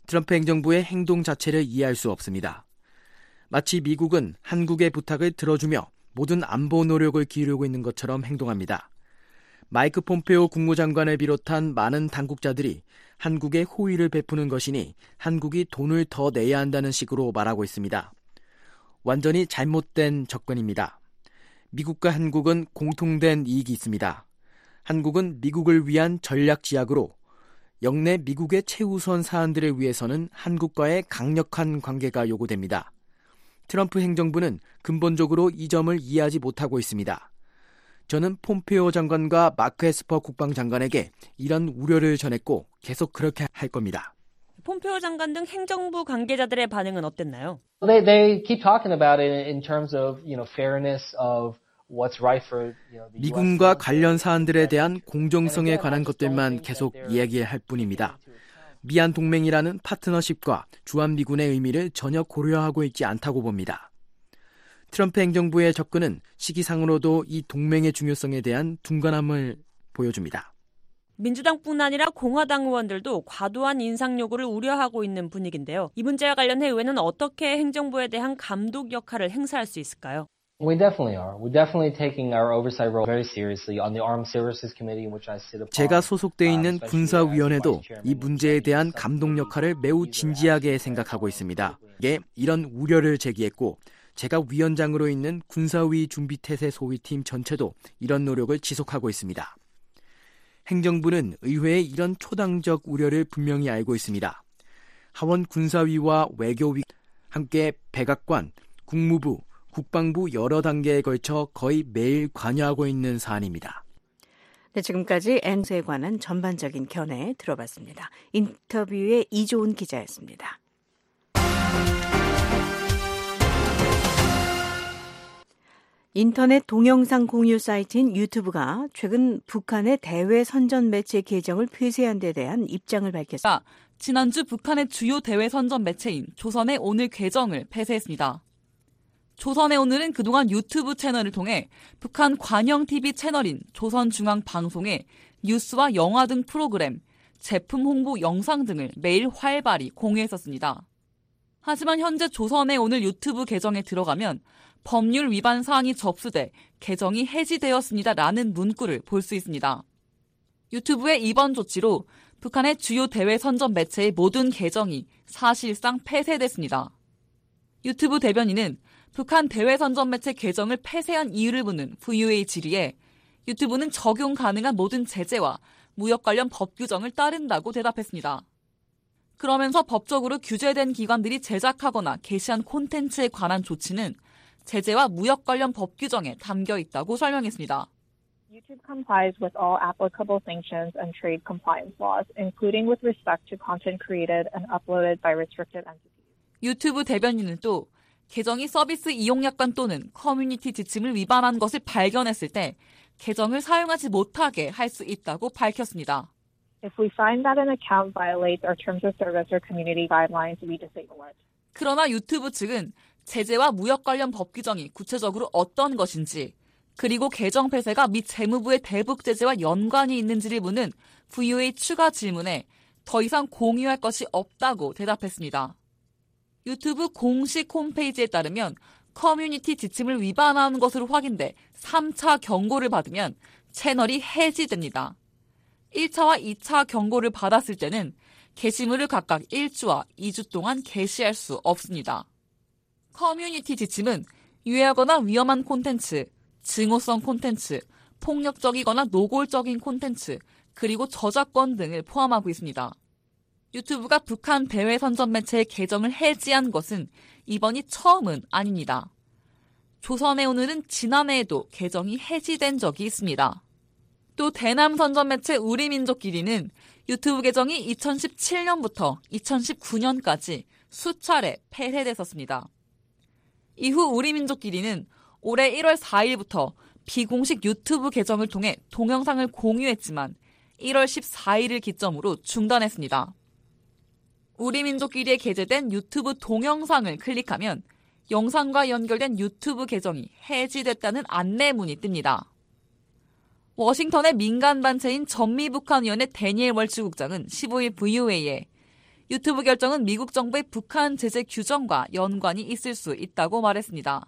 트럼프 행정부의 행동 자체를 이해할 수 없습니다. 마치 미국은 한국의 부탁을 들어주며 모든 안보 노력을 기울이고 있는 것처럼 행동합니다. 마이크 폼페오 국무장관을 비롯한 많은 당국자들이 한국에 호의를 베푸는 것이니 한국이 돈을 더 내야 한다는 식으로 말하고 있습니다. 완전히 잘못된 접근입니다. 미국과 한국은 공통된 이익이 있습니다. 한국은 미국을 위한 전략 지향으로 역내 미국의 최우선 사안들을 위해서는 한국과의 강력한 관계가 요구됩니다. 트럼프 행정부는 근본적으로 이 점을 이해하지 못하고 있습니다. 저는 폼페오 장관과 마크 에스퍼 국방장관에게 이런 우려를 전했고 계속 그렇게 할 겁니다. 폼페오 장관 등 행정부 관계자들의 반응은 어땠나요? They they keep talking about it in terms of, you know, fairness of what's right for, you know, the 미군과 관련 사안들에 대한 공정성에 관한 것들만 계속 이야기할 뿐입니다. 미한 동맹이라는 파트너십과 주한미군의 의미를 전혀 고려하고 있지 않다고 봅니다. 트럼프 행정부의 접근은 시기상으로도 이 동맹의 중요성에 대한 둔감함을 보여줍니다. 민주당뿐 아니라 공화당 의원들도 과도한 인상 요구를 우려하고 있는 분위기인데요. 이 문제와 관련해 의회는 어떻게 행정부에 대한 감독 역할을 행사할 수 있을까요? We definitely are. We're definitely taking our oversight role very seriously on the Armed Services Committee in which I sit upon. 제가 소속돼 있는 군사위원회도 이 문제에 대한 감독 역할을 매우 진지하게 생각하고 있습니다. 이게 이런 우려를 제기했고 제가 위원장으로 있는 군사위 준비태세 소위팀 전체도 이런 노력을 지속하고 있습니다. 행정부는 의회의 이런 초당적 우려를 분명히 알고 있습니다. 하원 군사위와 외교위 함께 백악관, 국무부, 국방부 여러 단계에 걸쳐 거의 매일 관여하고 있는 사안입니다. 네, 지금까지 엔스에 관한 전반적인 견해 들어봤습니다. 인터뷰의 이조은 기자였습니다. 인터넷 동영상 공유 사이트인 유튜브가 최근 북한의 대외 선전 매체 계정을 폐쇄한 데 대한 입장을 밝혔습니다. 지난주 북한의 주요 대외 선전 매체인 조선의 오늘 계정을 폐쇄했습니다. 조선의 오늘은 그동안 유튜브 채널을 통해 북한 관영티비 채널인 조선중앙방송의 뉴스와 영화 등 프로그램, 제품 홍보 영상 등을 매일 활발히 공유했었습니다. 하지만 현재 조선의 오늘 유튜브 계정에 들어가면 법률 위반 사항이 접수돼 계정이 해지되었습니다라는 문구를 볼 수 있습니다. 유튜브의 이번 조치로 북한의 주요 대외 선전 매체의 모든 계정이 사실상 폐쇄됐습니다. 유튜브 대변인은 북한 대외 선전 매체 계정을 폐쇄한 이유를 묻는 브이오에이 질의에 유튜브는 적용 가능한 모든 제재와 무역 관련 법 규정을 따른다고 대답했습니다. 그러면서 법적으로 규제된 기관들이 제작하거나 게시한 콘텐츠에 관한 조치는 제재와 무역 관련 법 규정에 담겨 있다고 설명했습니다. YouTube complies with all applicable sanctions and trade compliance laws, including with respect to content created and uploaded by restricted entities. 유튜브 대변인은 또 계정이 서비스 이용약관 또는 커뮤니티 지침을 위반한 것을 발견했을 때 계정을 사용하지 못하게 할 수 있다고 밝혔습니다. If we find that an account violates our terms of service or community guidelines, we disable it. 그러나 유튜브 측은 제재와 무역 관련 법 규정이 구체적으로 어떤 것인지 그리고 계정 폐쇄가 미 재무부의 대북 제재와 연관이 있는지를 묻는 브이오에이 추가 질문에 더 이상 공유할 것이 없다고 대답했습니다. 유튜브 공식 홈페이지에 따르면 커뮤니티 지침을 위반하는 것으로 확인돼 삼 차 경고를 받으면 채널이 해지됩니다. 일 차와 이 차 경고를 받았을 때는 게시물을 각각 일 주와 이 주 동안 게시할 수 없습니다. 커뮤니티 지침은 유해하거나 위험한 콘텐츠, 증오성 콘텐츠, 폭력적이거나 노골적인 콘텐츠, 그리고 저작권 등을 포함하고 있습니다. 유튜브가 북한 대외 선전 매체의 계정을 해지한 것은 이번이 처음은 아닙니다. 조선의 오늘은 지난해에도 계정이 해지된 적이 있습니다. 또 대남 선전 매체 우리민족끼리는 유튜브 계정이 이천십칠 년부터 이천십구 년까지 수차례 폐쇄됐었습니다. 이후 우리민족끼리는 올해 일월 사일부터 비공식 유튜브 계정을 통해 동영상을 공유했지만 일월 십사일을 기점으로 중단했습니다. 우리민족끼리에 게재된 유튜브 동영상을 클릭하면 영상과 연결된 유튜브 계정이 해지됐다는 안내문이 뜹니다. 워싱턴의 민간단체인 전미북한위원회 데니엘 월츠 국장은 십오일 브이오에이에 유튜브 결정은 미국 정부의 북한 제재 규정과 연관이 있을 수 있다고 말했습니다.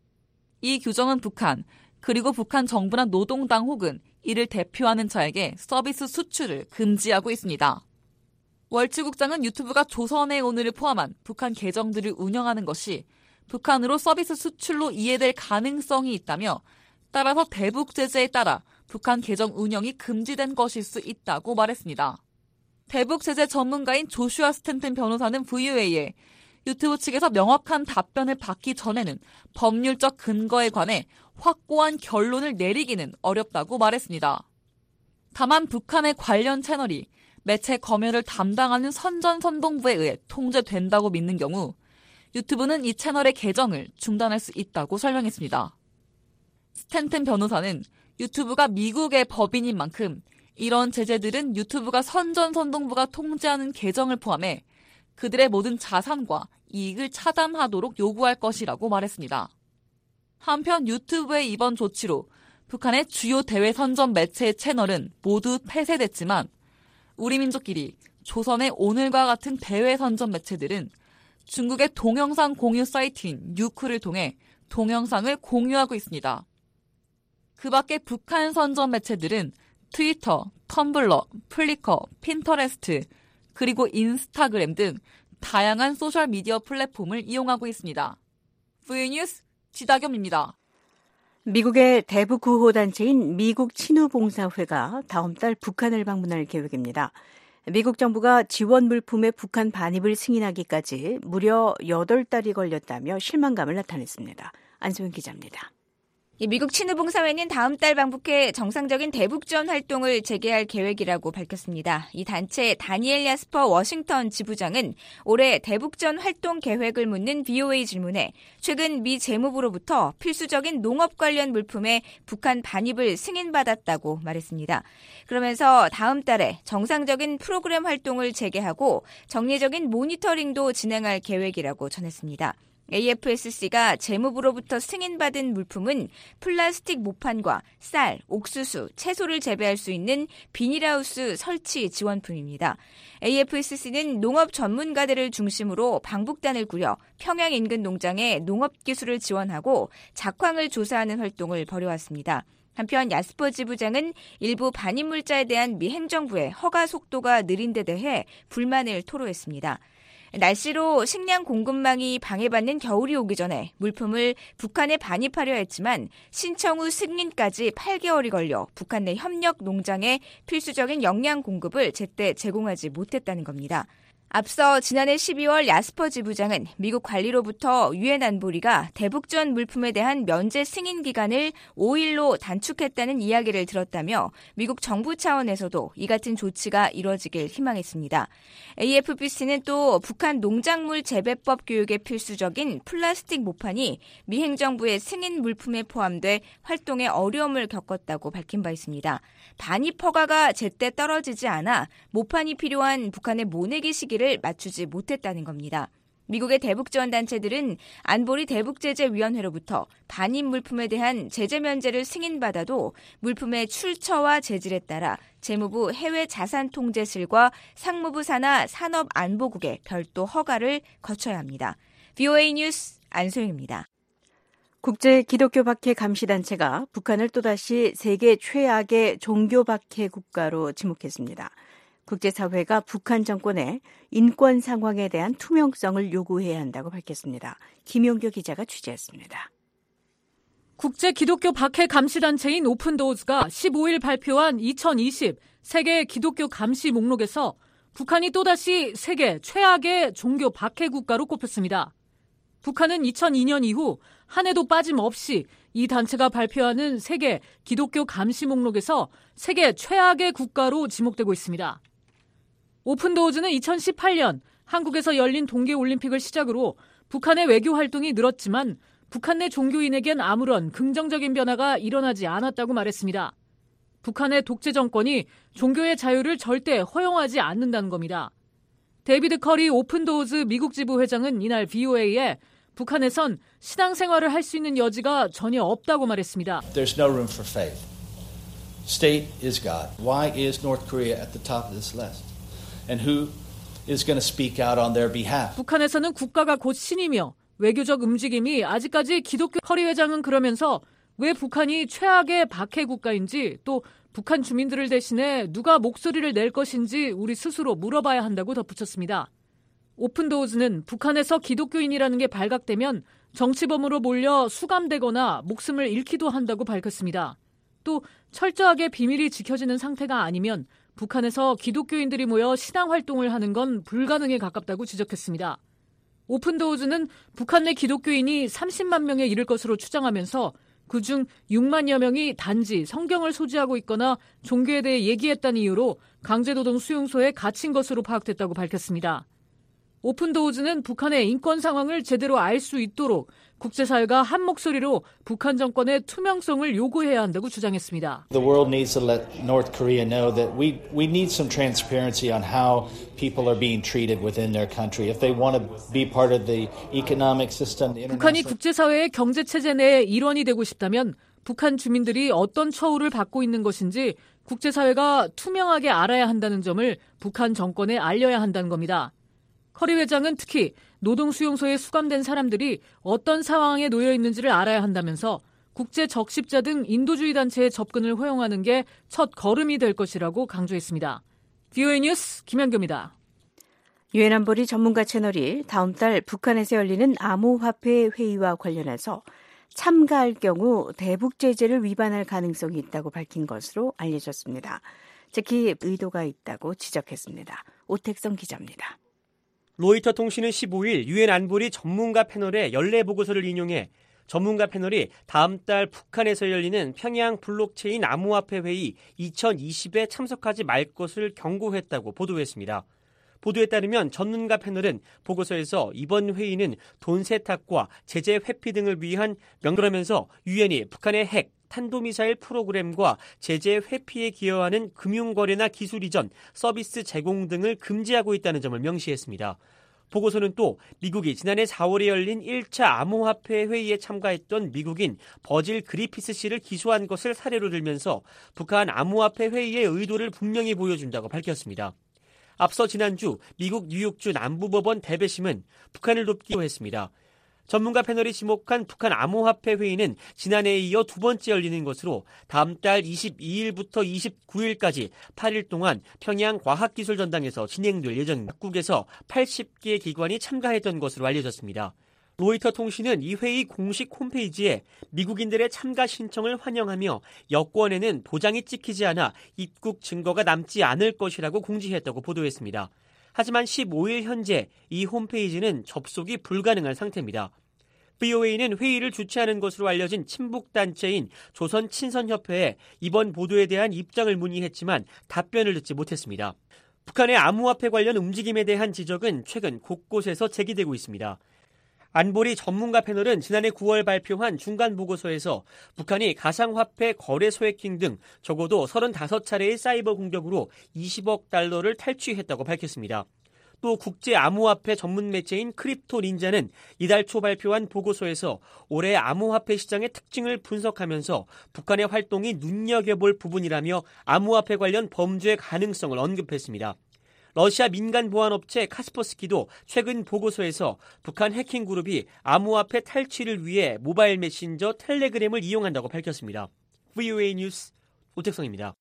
이 규정은 북한, 그리고 북한 정부나 노동당 혹은 이를 대표하는 자에게 서비스 수출을 금지하고 있습니다. 월츠 국장은 유튜브가 조선의 오늘을 포함한 북한 계정들을 운영하는 것이 북한으로 서비스 수출로 이해될 가능성이 있다며 따라서 대북 제재에 따라 북한 계정 운영이 금지된 것일 수 있다고 말했습니다. 대북 제재 전문가인 조슈아 스탠튼 변호사는 브이오에이에 유튜브 측에서 명확한 답변을 받기 전에는 법률적 근거에 관해 확고한 결론을 내리기는 어렵다고 말했습니다. 다만 북한의 관련 채널이 매체 검열을 담당하는 선전선동부에 의해 통제된다고 믿는 경우 유튜브는 이 채널의 계정을 중단할 수 있다고 설명했습니다. 스탠튼 변호사는 유튜브가 미국의 법인인 만큼 이런 제재들은 유튜브가 선전선동부가 통제하는 계정을 포함해 그들의 모든 자산과 이익을 차단하도록 요구할 것이라고 말했습니다. 한편 유튜브의 이번 조치로 북한의 주요 대외 선전 매체의 채널은 모두 폐쇄됐지만 우리 민족끼리 조선의 오늘과 같은 대외 선전 매체들은 중국의 동영상 공유 사이트인 유쿠를 통해 동영상을 공유하고 있습니다. 그 밖에 북한 선전 매체들은 트위터, 텀블러, 플리커, 핀터레스트, 그리고 인스타그램 등 다양한 소셜미디어 플랫폼을 이용하고 있습니다. 브이오에이 뉴스 지다겸입니다. 미국의 대북 구호단체인 미국 친우봉사회가 다음 달 북한을 방문할 계획입니다. 미국 정부가 지원 물품의 북한 반입을 승인하기까지 무려 여덟 달이 걸렸다며 실망감을 나타냈습니다. 안소영 기자입니다. 미국 친우봉사회는 다음 달 방북해 정상적인 대북 지원 활동을 재개할 계획이라고 밝혔습니다. 이 단체 다니엘 야스퍼 워싱턴 지부장은 올해 대북 지원 활동 계획을 묻는 브이오에이 질문에 최근 미 재무부로부터 필수적인 농업 관련 물품의 북한 반입을 승인받았다고 말했습니다. 그러면서 다음 달에 정상적인 프로그램 활동을 재개하고 정례적인 모니터링도 진행할 계획이라고 전했습니다. 에이에프에스씨가 재무부로부터 승인받은 물품은 플라스틱 모판과 쌀, 옥수수, 채소를 재배할 수 있는 비닐하우스 설치 지원품입니다. 에이에프에스씨는 농업 전문가들을 중심으로 방북단을 꾸려 평양 인근 농장에 농업기술을 지원하고 작황을 조사하는 활동을 벌여왔습니다. 한편 야스퍼 지부장은 일부 반입물자에 대한 미 행정부의 허가 속도가 느린 데 대해 불만을 토로했습니다. 날씨로 식량 공급망이 방해받는 겨울이 오기 전에 물품을 북한에 반입하려 했지만 신청 후 승인까지 팔 개월이 걸려 북한 내 협력 농장에 필수적인 영양 공급을 제때 제공하지 못했다는 겁니다. 앞서 지난해 십이월 야스퍼 지부장은 미국 관리로부터 유엔 안보리가 대북 지원 물품에 대한 면제 승인 기간을 오 일로 단축했다는 이야기를 들었다며 미국 정부 차원에서도 이 같은 조치가 이뤄지길 희망했습니다. 에이에프비씨는 또 북한 농작물 재배법 교육에 필수적인 플라스틱 모판이 미 행정부의 승인 물품에 포함돼 활동에 어려움을 겪었다고 밝힌 바 있습니다. 반입 허가가 제때 떨어지지 않아 모판이 필요한 북한의 모내기 시기를 맞추지 못했다는 겁니다. 미국의 대북지원단체들은 안보리 대북제재위원회로부터 반입 물품에 대한 제재 면제를 승인받아도 물품의 출처와 재질에 따라 재무부 해외자산통제실과 상무부 산하 산업안보국에 별도 허가를 거쳐야 합니다. 브이오에이 뉴스 안소영입니다. 국제 기독교 박해 감시단체가 북한을 또다시 세계 최악의 종교 박해 국가로 지목했습니다. 국제사회가 북한 정권의 인권 상황에 대한 투명성을 요구해야 한다고 밝혔습니다. 김용교 기자가 취재했습니다. 국제 기독교 박해 감시단체인 오픈도어즈가 십오 일 발표한 이천이십 세계 기독교 감시 목록에서 북한이 또다시 세계 최악의 종교 박해 국가로 꼽혔습니다. 북한은 이천이 년 이후 한 해도 빠짐없이 이 단체가 발표하는 세계 기독교 감시 목록에서 세계 최악의 국가로 지목되고 있습니다. 오픈도어즈는 이천십팔 년 한국에서 열린 동계올림픽을 시작으로 북한의 외교 활동이 늘었지만 북한 내 종교인에겐 아무런 긍정적인 변화가 일어나지 않았다고 말했습니다. 북한의 독재 정권이 종교의 자유를 절대 허용하지 않는다는 겁니다. 데이비드 커리 오픈도어즈 미국 지부 회장은 이날 브이오에이에 북한에선 신앙생활을 할 수 있는 여지가 전혀 없다고 말했습니다. There's no room for faith. State is God. Why is North Korea at the top of this list? And who is going to speak out on their behalf. 북한에서는 국가가 곧 신이며 외교적 움직임이 아직까지 기독교 커리 회장은 그러면서 왜 북한이 최악의 박해 국가인지 또 북한 주민들을 대신해 누가 목소리를 낼 것인지 우리 스스로 물어봐야 한다고 덧붙였습니다. 오픈도어즈는 북한에서 기독교인이라는 게 발각되면 정치범으로 몰려 수감되거나 목숨을 잃기도 한다고 밝혔습니다. 또 철저하게 비밀이 지켜지는 상태가 아니면 북한에서 기독교인들이 모여 신앙활동을 하는 건 불가능에 가깝다고 지적했습니다. 오픈도어즈는 북한 내 기독교인이 삼십만 명에 이를 것으로 추정하면서 그중 육만여 명이 단지 성경을 소지하고 있거나 종교에 대해 얘기했다는 이유로 강제노동 수용소에 갇힌 것으로 파악됐다고 밝혔습니다. 오픈도어즈는 북한의 인권 상황을 제대로 알 수 있도록 국제사회가 한 목소리로 북한 정권의 투명성을 요구해야 한다고 주장했습니다. The world needs to let North Korea know that we we need some transparency on how people are being treated within their country. If they want to be part of the economic system, the 북한이 국제사회의 경제체제 내의 일원이 되고 싶다면 북한 주민들이 어떤 처우를 받고 있는 것인지 국제사회가 투명하게 알아야 한다는 점을 북한 정권에 알려야 한다는 겁니다. 커리 회장은 특히 노동수용소에 수감된 사람들이 어떤 상황에 놓여 있는지를 알아야 한다면서 국제 적십자 등 인도주의 단체의 접근을 허용하는 게 첫 걸음이 될 것이라고 강조했습니다. 브이오에이 뉴스 김현규입니다. 유엔 안보리 전문가 채널이 다음 달 북한에서 열리는 암호화폐 회의와 관련해서 참가할 경우 대북 제재를 위반할 가능성이 있다고 밝힌 것으로 알려졌습니다. 특히 의도가 있다고 지적했습니다. 오택성 기자입니다. 로이터 통신은 십오일 유엔 안보리 전문가 패널의 연례 보고서를 인용해 전문가 패널이 다음 달 북한에서 열리는 평양 블록체인 암호화폐 회의 이천이십에 참석하지 말 것을 경고했다고 보도했습니다. 보도에 따르면 전문가 패널은 보고서에서 이번 회의는 돈 세탁과 제재 회피 등을 위한 명령하면서 유엔이 북한의 핵, 탄도미사일 프로그램과 제재 회피에 기여하는 금융거래나 기술 이전, 서비스 제공 등을 금지하고 있다는 점을 명시했습니다. 보고서는 또 미국이 지난해 사월에 열린 일 차 암호화폐 회의에 참가했던 미국인 버질 그리피스 씨를 기소한 것을 사례로 들면서 북한 암호화폐 회의의 의도를 분명히 보여준다고 밝혔습니다. 앞서 지난주 미국 뉴욕주 남부법원 대배심은 북한을 돕기로 했습니다. 전문가 패널이 지목한 북한 암호화폐 회의는 지난해에 이어 두 번째 열리는 것으로 다음 달 이십이일부터 이십구일까지 팔 일 동안 평양 과학기술전당에서 진행될 예정입니다. 각국에서 팔십 개 기관이 참가했던 것으로 알려졌습니다. 로이터 통신은 이 회의 공식 홈페이지에 미국인들의 참가 신청을 환영하며 여권에는 도장이 찍히지 않아 입국 증거가 남지 않을 것이라고 공지했다고 보도했습니다. 하지만 십오일 현재 이 홈페이지는 접속이 불가능한 상태입니다. 브이오에이는 회의를 주최하는 것으로 알려진 친북단체인 조선친선협회에 이번 보도에 대한 입장을 문의했지만 답변을 듣지 못했습니다. 북한의 암호화폐 관련 움직임에 대한 지적은 최근 곳곳에서 제기되고 있습니다. 안보리 전문가 패널은 지난해 구월 발표한 중간 보고서에서 북한이 가상화폐 거래소 해킹 등 적어도 서른다섯 차례의 사이버 공격으로 이십억 달러를 탈취했다고 밝혔습니다. 또 국제 암호화폐 전문 매체인 크립토 닌자는 이달 초 발표한 보고서에서 올해 암호화폐 시장의 특징을 분석하면서 북한의 활동이 눈여겨볼 부분이라며 암호화폐 관련 범죄 가능성을 언급했습니다. 러시아 민간 보안업체 카스퍼스키도 최근 보고서에서 북한 해킹 그룹이 암호화폐 탈취를 위해 모바일 메신저 텔레그램을 이용한다고 밝혔습니다. 브이오에이 뉴스 오택성입니다.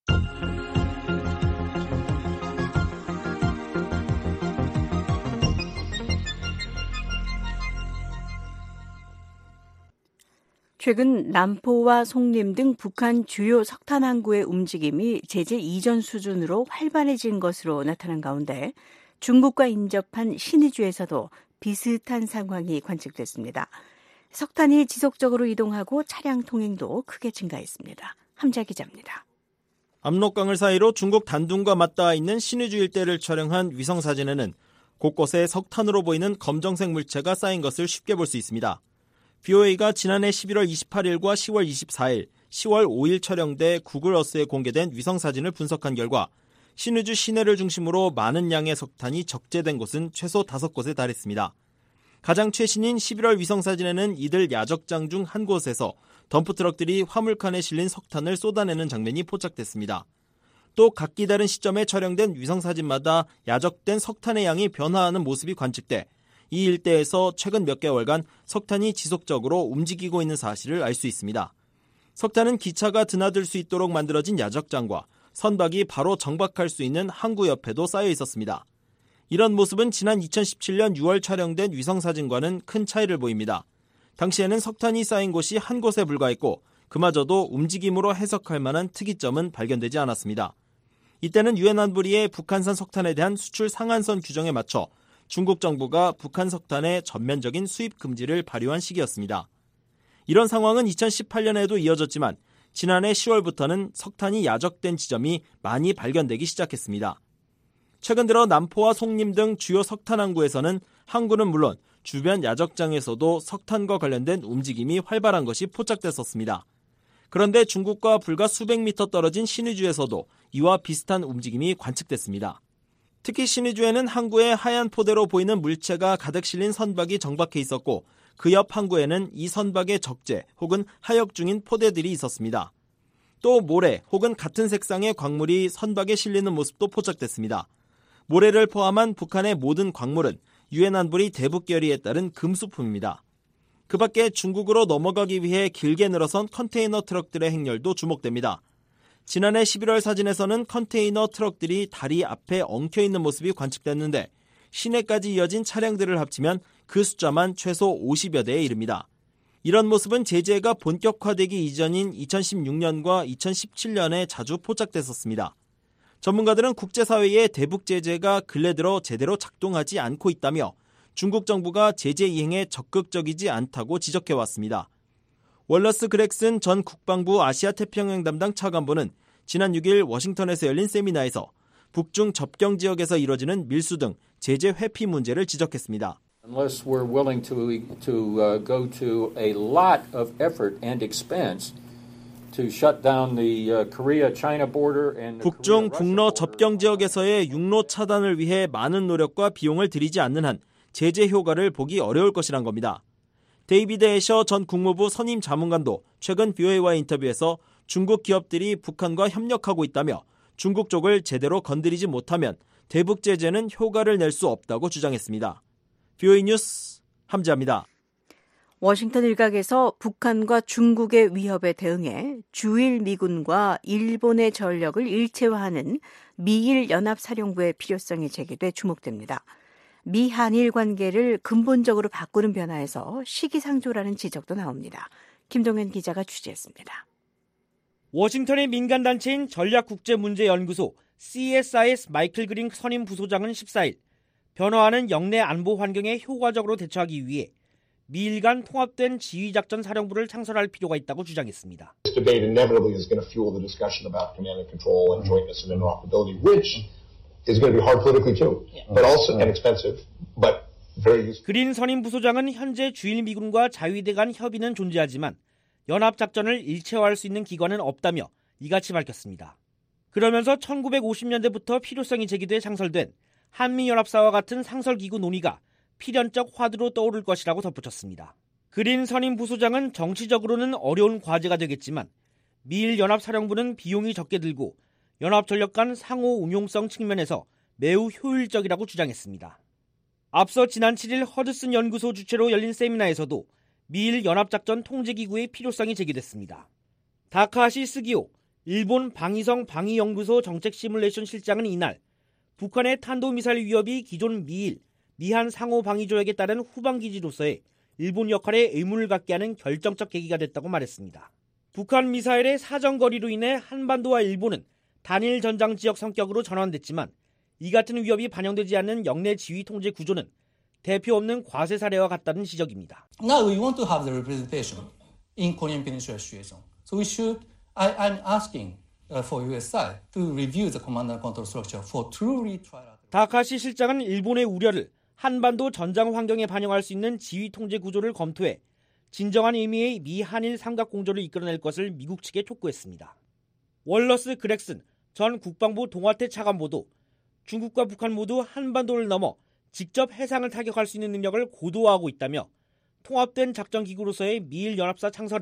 최근 남포와 송림 등 북한 주요 석탄 항구의 움직임이 제재 이전 수준으로 활발해진 것으로 나타난 가운데 중국과 인접한 신의주에서도 비슷한 상황이 관측됐습니다. 석탄이 지속적으로 이동하고 차량 통행도 크게 증가했습니다. 함자 기자입니다. 압록강을 사이로 중국 단둥과 맞닿아 있는 신의주 일대를 촬영한 위성사진에는 곳곳에 석탄으로 보이는 검정색 물체가 쌓인 것을 쉽게 볼 수 있습니다. 브이오에이가 지난해 십일월 이십팔일과 시월 이십사일, 시월 오일 촬영돼 구글어스에 공개된 위성사진을 분석한 결과 신의주 시내를 중심으로 많은 양의 석탄이 적재된 곳은 최소 다섯 곳에 달했습니다. 가장 최신인 십일월 위성사진에는 이들 야적장 중 한 곳에서 덤프트럭들이 화물칸에 실린 석탄을 쏟아내는 장면이 포착됐습니다. 또 각기 다른 시점에 촬영된 위성사진마다 야적된 석탄의 양이 변화하는 모습이 관측돼 이 일대에서 최근 몇 개월간 석탄이 지속적으로 움직이고 있는 사실을 알 수 있습니다. 석탄은 기차가 드나들 수 있도록 만들어진 야적장과 선박이 바로 정박할 수 있는 항구 옆에도 쌓여 있었습니다. 이런 모습은 지난 이천십칠년 유월 촬영된 위성사진과는 큰 차이를 보입니다. 당시에는 석탄이 쌓인 곳이 한 곳에 불과했고 그마저도 움직임으로 해석할 만한 특이점은 발견되지 않았습니다. 이때는 유엔 안보리의 북한산 석탄에 대한 수출 상한선 규정에 맞춰 중국 정부가 북한 석탄의 전면적인 수입 금지를 발효한 시기였습니다. 이런 상황은 이천십팔년에도 이어졌지만 지난해 시월부터는 석탄이 야적된 지점이 많이 발견되기 시작했습니다. 최근 들어 남포와 송림 등 주요 석탄 항구에서는 항구는 물론 주변 야적장에서도 석탄과 관련된 움직임이 활발한 것이 포착됐었습니다. 그런데 중국과 불과 수백 미터 떨어진 신의주에서도 이와 비슷한 움직임이 관측됐습니다. 특히 신의주에는 항구에 하얀 포대로 보이는 물체가 가득 실린 선박이 정박해 있었고 그 옆 항구에는 이 선박의 적재 혹은 하역 중인 포대들이 있었습니다. 또 모래 혹은 같은 색상의 광물이 선박에 실리는 모습도 포착됐습니다. 모래를 포함한 북한의 모든 광물은 유엔 안보리 대북결의에 따른 금수품입니다. 그 밖에 중국으로 넘어가기 위해 길게 늘어선 컨테이너 트럭들의 행렬도 주목됩니다. 지난해 십일월 사진에서는 컨테이너 트럭들이 다리 앞에 엉켜있는 모습이 관측됐는데 시내까지 이어진 차량들을 합치면 그 숫자만 최소 오십여 대에 이릅니다. 이런 모습은 제재가 본격화되기 이전인 이천십육년과 이천십칠년에 자주 포착됐었습니다. 전문가들은 국제사회의 대북 제재가 근래 들어 제대로 작동하지 않고 있다며 중국 정부가 제재 이행에 적극적이지 않다고 지적해왔습니다. 월러스 그렉슨 전 국방부 아시아 태평양 담당 차관보는 지난 육일 워싱턴에서 열린 세미나에서 북중 접경 지역에서 이뤄지는 밀수 등 제재 회피 문제를 지적했습니다. Unless we're willing to to uh, go to a lot of effort and expense to shut down the uh, Korea-China border and 북중 북러 접경 지역에서의 육로 차단을 위해 많은 노력과 비용을 들이지 않는 한 제재 효과를 보기 어려울 것이란 겁니다. 데이비드 애셔 전 국무부 선임 자문관도 최근 비오에이와의 인터뷰에서 중국 기업들이 북한과 협력하고 있다며 중국 쪽을 제대로 건드리지 못하면 대북 제재는 효과를 낼 수 없다고 주장했습니다. 비오에이 뉴스 함지아입니다. 워싱턴 일각에서 북한과 중국의 위협에 대응해 주일 미군과 일본의 전력을 일체화하는 미일 연합사령부의 필요성이 제기돼 주목됩니다. 미한일 관계를 근본적으로 바꾸는 변화에서 시기상조라는 지적도 나옵니다. 김동현 기자가 취재했습니다. 워싱턴의 민간단체인 전략국제문제연구소 씨에스아이에스 마이클 그린 선임 부소장은 십사일 변화하는 영내 안보 환경에 효과적으로 대처하기 위해 미일 간 통합된 지휘작전 사령부를 창설할 필요가 있다고 주장했습니다. This debate inevitably is going to fuel the discussion about command and control and jointness and interoperability, which is going to be hard politically too, but also and expensive, but very useful. 그린 선임 부소장은 현재 주일 미군과 자위대 간 협의는 존재하지만 연합작전을 일체화할 수 있는 기관은 없다며 이같이 밝혔습니다. 그러면서 천구백오십년대부터 필요성이 제기돼 창설된 한미연합사와 같은 상설기구 논의가 필연적 화두로 떠오를 것이라고 덧붙였습니다. 그린 선임 부소장은 정치적으로는 어려운 과제가 되겠지만 미일 연합사령부는 비용이 적게 들고 연합전력 간 상호 운용성 측면에서 매우 효율적이라고 주장했습니다. 앞서 지난 칠일 허드슨 연구소 주최로 열린 세미나에서도 미일 연합작전 통제기구의 필요성이 제기됐습니다. 다카하시 스기오 일본 방위성 방위연구소 정책 시뮬레이션 실장은 이날 북한의 탄도미사일 위협이 기존 미일, 미한 상호 방위 조약에 따른 후방기지로서의 일본 역할에 의문을 갖게 하는 결정적 계기가 됐다고 말했습니다. 북한 미사일의 사정거리로 인해 한반도와 일본은 단일 전장 지역 성격으로 전환됐지만 이 같은 위협이 반영되지 않는 영내 지휘 통제 구조는 대표 없는 과세 사례와 같다는 지적입니다. Now we want to have the representation in Korean Peninsula situation. So we should. I, I'm asking for U S side to review the command and control structure for truly trilateral. 다카시 실장은 일본의 우려를 한반도 전장 환경에 반영할 수 있는 지휘 통제 구조를 검토해 진정한 의미의 미한일 삼각 공조를 이끌어낼 것을 미국 측에 촉구했습니다. 월러스 그렉슨 전 국방부 동아태 차관보도 중국과 북한 모두 한반도를 넘어 직접 해상을 타격할 수 있는 능력을 고도화하고 있다며 통합된 작전기구로서의 미일 연합사 창설은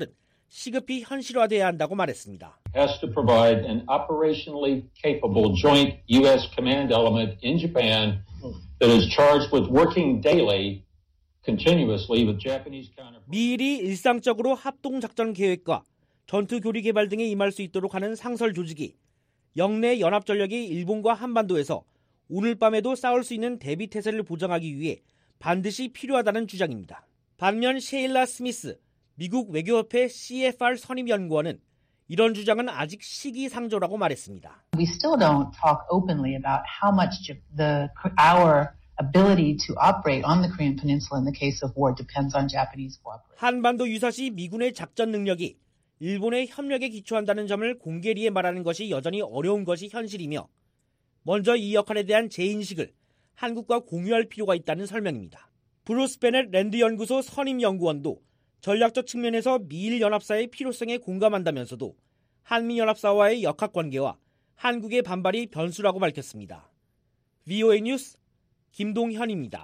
시급히 현실화돼야 한다고 말했습니다. Has to provide an operationally capable joint U S command element in Japan that is charged with working daily, continuously with Japanese counterparts. 미일이 일상적으로 합동작전 계획과 전투 교리 개발 등에 임할 수 있도록 하는 상설 조직이 영내 연합 전력이 일본과 한반도에서 오늘 밤에도 싸울 수 있는 대비 태세를 보장하기 위해 반드시 필요하다는 주장입니다. 반면 셰일라 스미스 미국 외교협회 씨 에프 알 선임연구원은 이런 주장은 아직 시기상조라고 말했습니다. We still don't talk openly about how much the our ability to operate on the Korean Peninsula in the case of war depends on Japanese cooperation. 한반도 유사시 미군의 작전 능력이 일본의 협력에 기초한다는 점을 공개리에 말하는 것이 여전히 어려운 것이 현실이며 먼저 이 역할에 대한 재인식을 한국과 공유할 필요가 있다는 설명입니다. 브루스 베넷 랜드 연구소 선임 연구원도 전략적 측면에서 미일 연합사의 필요성에 공감한다면서도 한미 연합사와의 역학관계와 한국의 반발이 변수라고 밝혔습니다. 브이오에이 뉴스 김동현입니다.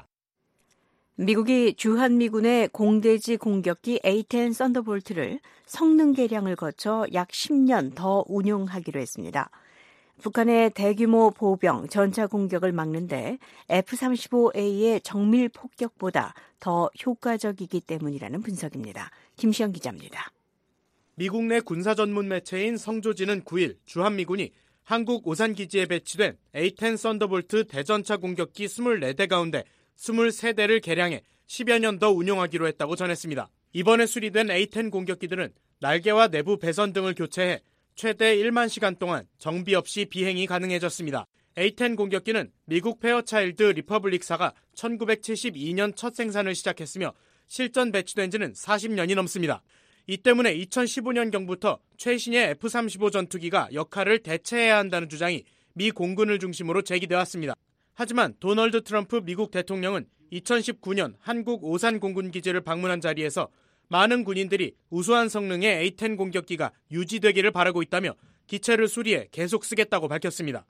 미국이 주한미군의 공대지 공격기 에이 텐 썬더볼트를 성능 개량을 거쳐 약 십 년 더 운용하기로 했습니다. 북한의 대규모 보병, 전차 공격을 막는데 에프 삼십오 에이의 정밀 폭격보다 더 효과적이기 때문이라는 분석입니다. 김시영 기자입니다. 미국 내 군사 전문 매체인 성조지는 구 일 주한미군이 한국 오산기지에 배치된 에이 텐 썬더볼트 대전차 공격기 이십사 대 가운데 이십삼 대를 개량해 십여 년 더 운용하기로 했다고 전했습니다. 이번에 수리된 에이 텐 공격기들은 날개와 내부 배선 등을 교체해 최대 만 시간 동안 정비 없이 비행이 가능해졌습니다. 에이 텐 공격기는 미국 페어차일드 리퍼블릭사가 천구백칠십이 년 첫 생산을 시작했으며 실전 배치된 지는 사십 년이 넘습니다. 이 때문에 이천십오 년경부터 최신의 에프 삼십오 전투기가 역할을 대체해야 한다는 주장이 미 공군을 중심으로 제기돼 왔습니다. 하지만 도널드 트럼프 미국 대통령은 이천십구 년 한국 오산 공군기지를 방문한 자리에서 많은 군인들이 우수한 성능의 에이 텐 공격기가 유지되기를 바라고 있다며 기체를 수리해 계속 쓰겠다고 밝혔습니다.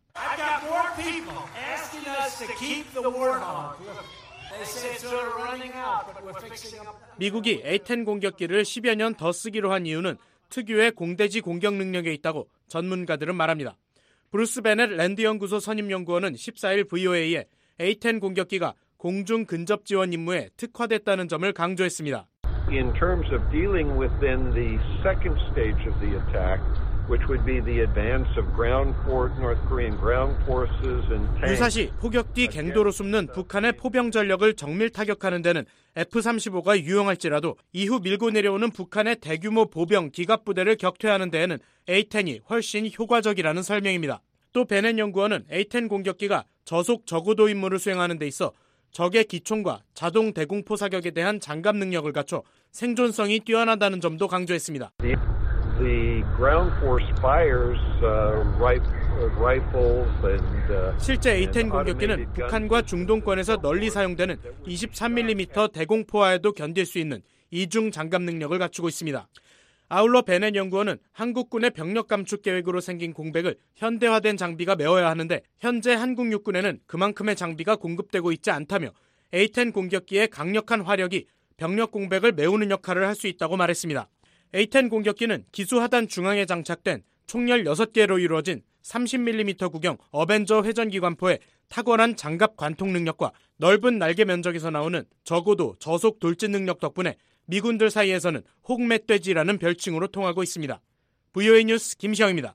미국이 에이 텐 공격기를 십여 년 더 쓰기로 한 이유는 특유의 공대지 공격 능력에 있다고 전문가들은 말합니다. 브루스 베넷 랜드 연구소 선임 연구원은 십사 일 브이오에이에 에이 텐 공격기가 공중 근접 지원 임무에 특화됐다는 점을 강조했습니다. In terms of dealing within the second stage of the attack, which would be the advance of ground force, North Korean ground forces and tanks. 유사시 포격 뒤 갱도로 숨는 북한의 포병 전력을 정밀 타격하는 데는 에프 삼십오가 유용할지라도 이후 밀고 내려오는 북한의 대규모 보병 기갑 부대를 격퇴하는 데에는 에이 텐이 훨씬 효과적이라는 설명입니다. 또 베넷 연구원은 에이 텐 공격기가 저속 저고도 임무를 수행하는 데 있어 적의 기총과 자동 대공포 사격에 대한 장갑 능력을 갖춰 생존성이 뛰어나다는 점도 강조했습니다. The, the ground force fires, uh, rifles and, uh, 실제 에이 텐 공격기는 북한과 중동권에서 널리 사용되는 이십삼 밀리미터 대공포화에도 견딜 수 있는 이중 장갑 능력을 갖추고 있습니다. 아울러 베넷 연구원은 한국군의 병력 감축 계획으로 생긴 공백을 현대화된 장비가 메워야 하는데 현재 한국 육군에는 그만큼의 장비가 공급되고 있지 않다며 에이 텐 공격기의 강력한 화력이 병력 공백을 메우는 역할을 할 수 있다고 말했습니다. 에이 텐 공격기는 기수 하단 중앙에 장착된 총열 여섯 개로 이루어진 삼십 밀리미터 구경 어벤저 회전기관포의 탁월한 장갑 관통 능력과 넓은 날개 면적에서 나오는 저고도 저속 돌진 능력 덕분에 미군들 사이에서는 홍멧돼지라는 별칭으로 통하고 있습니다. 브이오에이 뉴스 김시영입니다.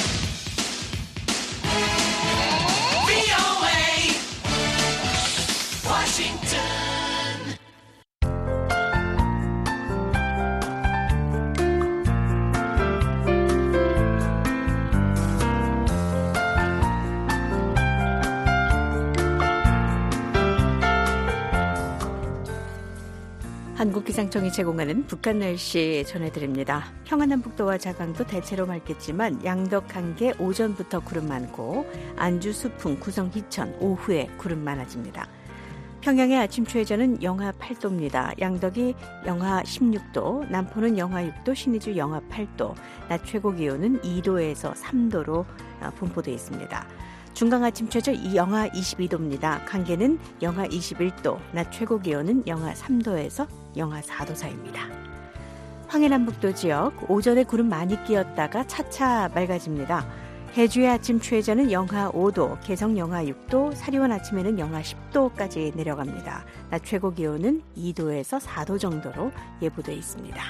한국기상청이 제공하는 북한 날씨 전해드립니다. 평안남북도와 자강도 대체로 맑겠지만 양덕 한개 오전부터 구름 많고 안주 수풍 구성 희천 오후에 구름 많아집니다. 평양의 아침 최저는 영하 팔 도입니다. 양덕이 영하 십육 도, 남포는 영하 육 도, 신의주 영하 팔 도, 낮 최고 기온은 이 도에서 삼 도로 분포되어 있습니다. 중강 아침 최저 영하 이십이 도입니다. 강계는 영하 이십일 도, 낮 최고 기온은 영하 삼 도에서 영하 사 도 사이입니다. 황해남북도 지역 오전에 구름 많이 끼었다가 차차 맑아집니다. 해주의 아침 최저는 영하 오 도, 개성 영하 육 도, 사리원 아침에는 영하 십 도까지 내려갑니다. 낮 최고 기온은 이 도에서 사 도 정도로 예보돼 있습니다.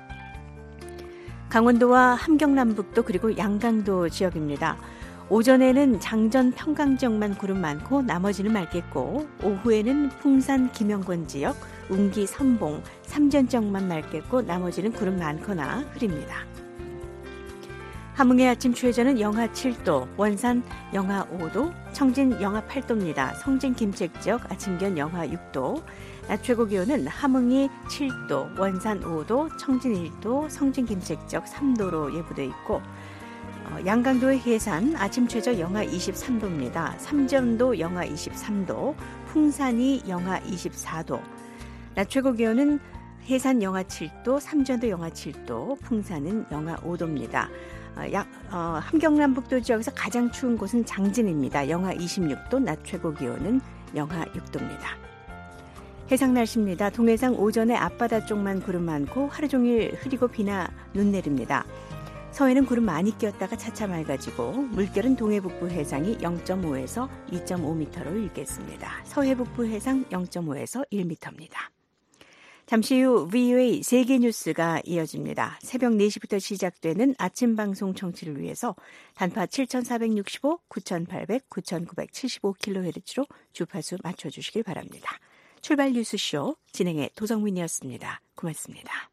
강원도와 함경남북도 그리고 양강도 지역입니다. 오전에는 장전 평강 지역만 구름 많고 나머지는 맑겠고 오후에는 풍산 김영권 지역, 운기 선봉, 삼전 지역만 맑겠고 나머지는 구름 많거나 흐립니다. 함흥의 아침 최저는 영하 칠 도, 원산 영하 오 도, 청진 영하 팔 도입니다. 성진 김책 지역 아침 기온 영하 육 도, 낮 최고 기온은 함흥이 칠 도, 원산 오 도, 청진 일 도, 성진 김책 지역 삼 도로 예보돼 있고 어, 양강도의 해산 아침 최저 영하 이십삼 도입니다. 삼전도 영하 이십삼 도, 풍산이 영하 이십사 도, 낮 최고 기온은 해산 영하 칠 도, 삼전도 영하 칠 도, 풍산은 영하 오 도입니다. 어, 약, 어, 함경남북도 지역에서 가장 추운 곳은 장진입니다. 영하 이십육 도, 낮 최고 기온은 영하 육 도입니다. 해상 날씨입니다. 동해상 오전에 앞바다 쪽만 구름 많고 하루 종일 흐리고 비나 눈 내립니다. 서해는 구름 많이 끼었다가 차차 맑아지고 물결은 동해 북부 해상이 영 점 오에서 이 점 오 미터로 일겠습니다. 서해 북부 해상 영 점 오에서 일 미터입니다. 잠시 후 브이오에이 세계 뉴스가 이어집니다. 새벽 네 시부터 시작되는 아침 방송 청취를 위해서 단파 칠천사백육십오, 구천팔백, 구천구백칠십오 킬로헤르츠로 주파수 맞춰주시길 바랍니다. 출발 뉴스쇼 진행의 도정민이었습니다. 고맙습니다.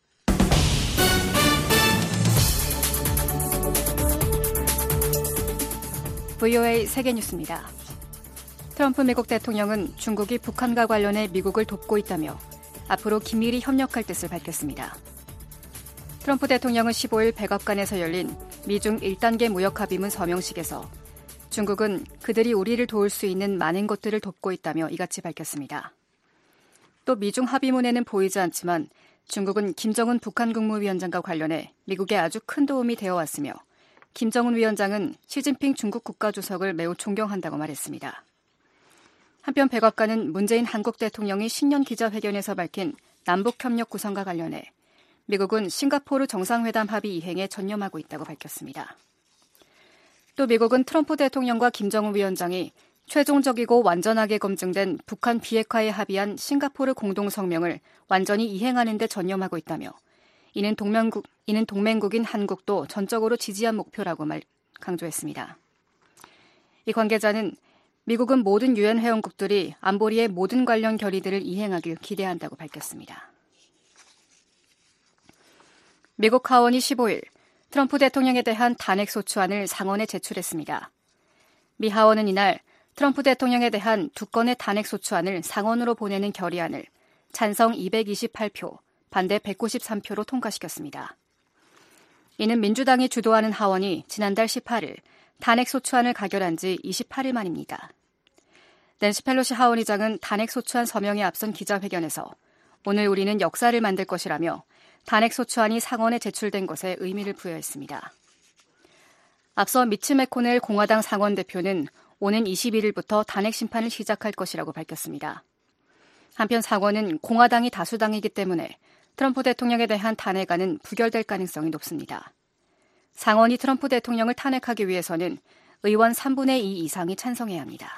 브이오에이 세계 뉴스입니다. 트럼프 미국 대통령은 중국이 북한과 관련해 미국을 돕고 있다며 앞으로 긴밀히 협력할 뜻을 밝혔습니다. 트럼프 대통령은 십오일 백악관에서 열린 미중 일 단계 무역 합의문 서명식에서 중국은 그들이 우리를 도울 수 있는 많은 것들을 돕고 있다며 이같이 밝혔습니다. 또 미중 합의문에는 보이지 않지만 중국은 김정은 북한 국무위원장과 관련해 미국에 아주 큰 도움이 되어 왔으며 김정은 위원장은 시진핑 중국 국가주석을 매우 존경한다고 말했습니다. 한편 백악관은 문재인 한국 대통령이 신년 기자회견에서 밝힌 남북협력 구성과 관련해 미국은 싱가포르 정상회담 합의 이행에 전념하고 있다고 밝혔습니다. 또 미국은 트럼프 대통령과 김정은 위원장이 최종적이고 완전하게 검증된 북한 비핵화에 합의한 싱가포르 공동성명을 완전히 이행하는 데 전념하고 있다며 이는 동맹국, 이는 동맹국인 한국도 전적으로 지지한 목표라고 말, 강조했습니다. 이 관계자는 미국은 모든 유엔 회원국들이 안보리의 모든 관련 결의들을 이행하길 기대한다고 밝혔습니다. 미국 하원이 십오일 트럼프 대통령에 대한 탄핵소추안을 상원에 제출했습니다. 미 하원은 이날 트럼프 대통령에 대한 두 건의 탄핵소추안을 상원으로 보내는 결의안을 찬성 이백이십팔 표, 반대 백구십삼 표로 통과시켰습니다. 이는 민주당이 주도하는 하원이 지난달 십팔일 탄핵소추안을 가결한 지 이십팔 일 만입니다. 낸시 펠로시 하원의장은 탄핵소추안 서명에 앞선 기자회견에서 오늘 우리는 역사를 만들 것이라며 탄핵소추안이 상원에 제출된 것에 의미를 부여했습니다. 앞서 미치 매코넬 공화당 상원 대표는 오는 이십일일부터 탄핵 심판을 시작할 것이라고 밝혔습니다. 한편 상원은 공화당이 다수당이기 때문에 트럼프 대통령에 대한 탄핵안은 부결될 가능성이 높습니다. 상원이 트럼프 대통령을 탄핵하기 위해서는 의원 삼분의 이 이상이 찬성해야 합니다.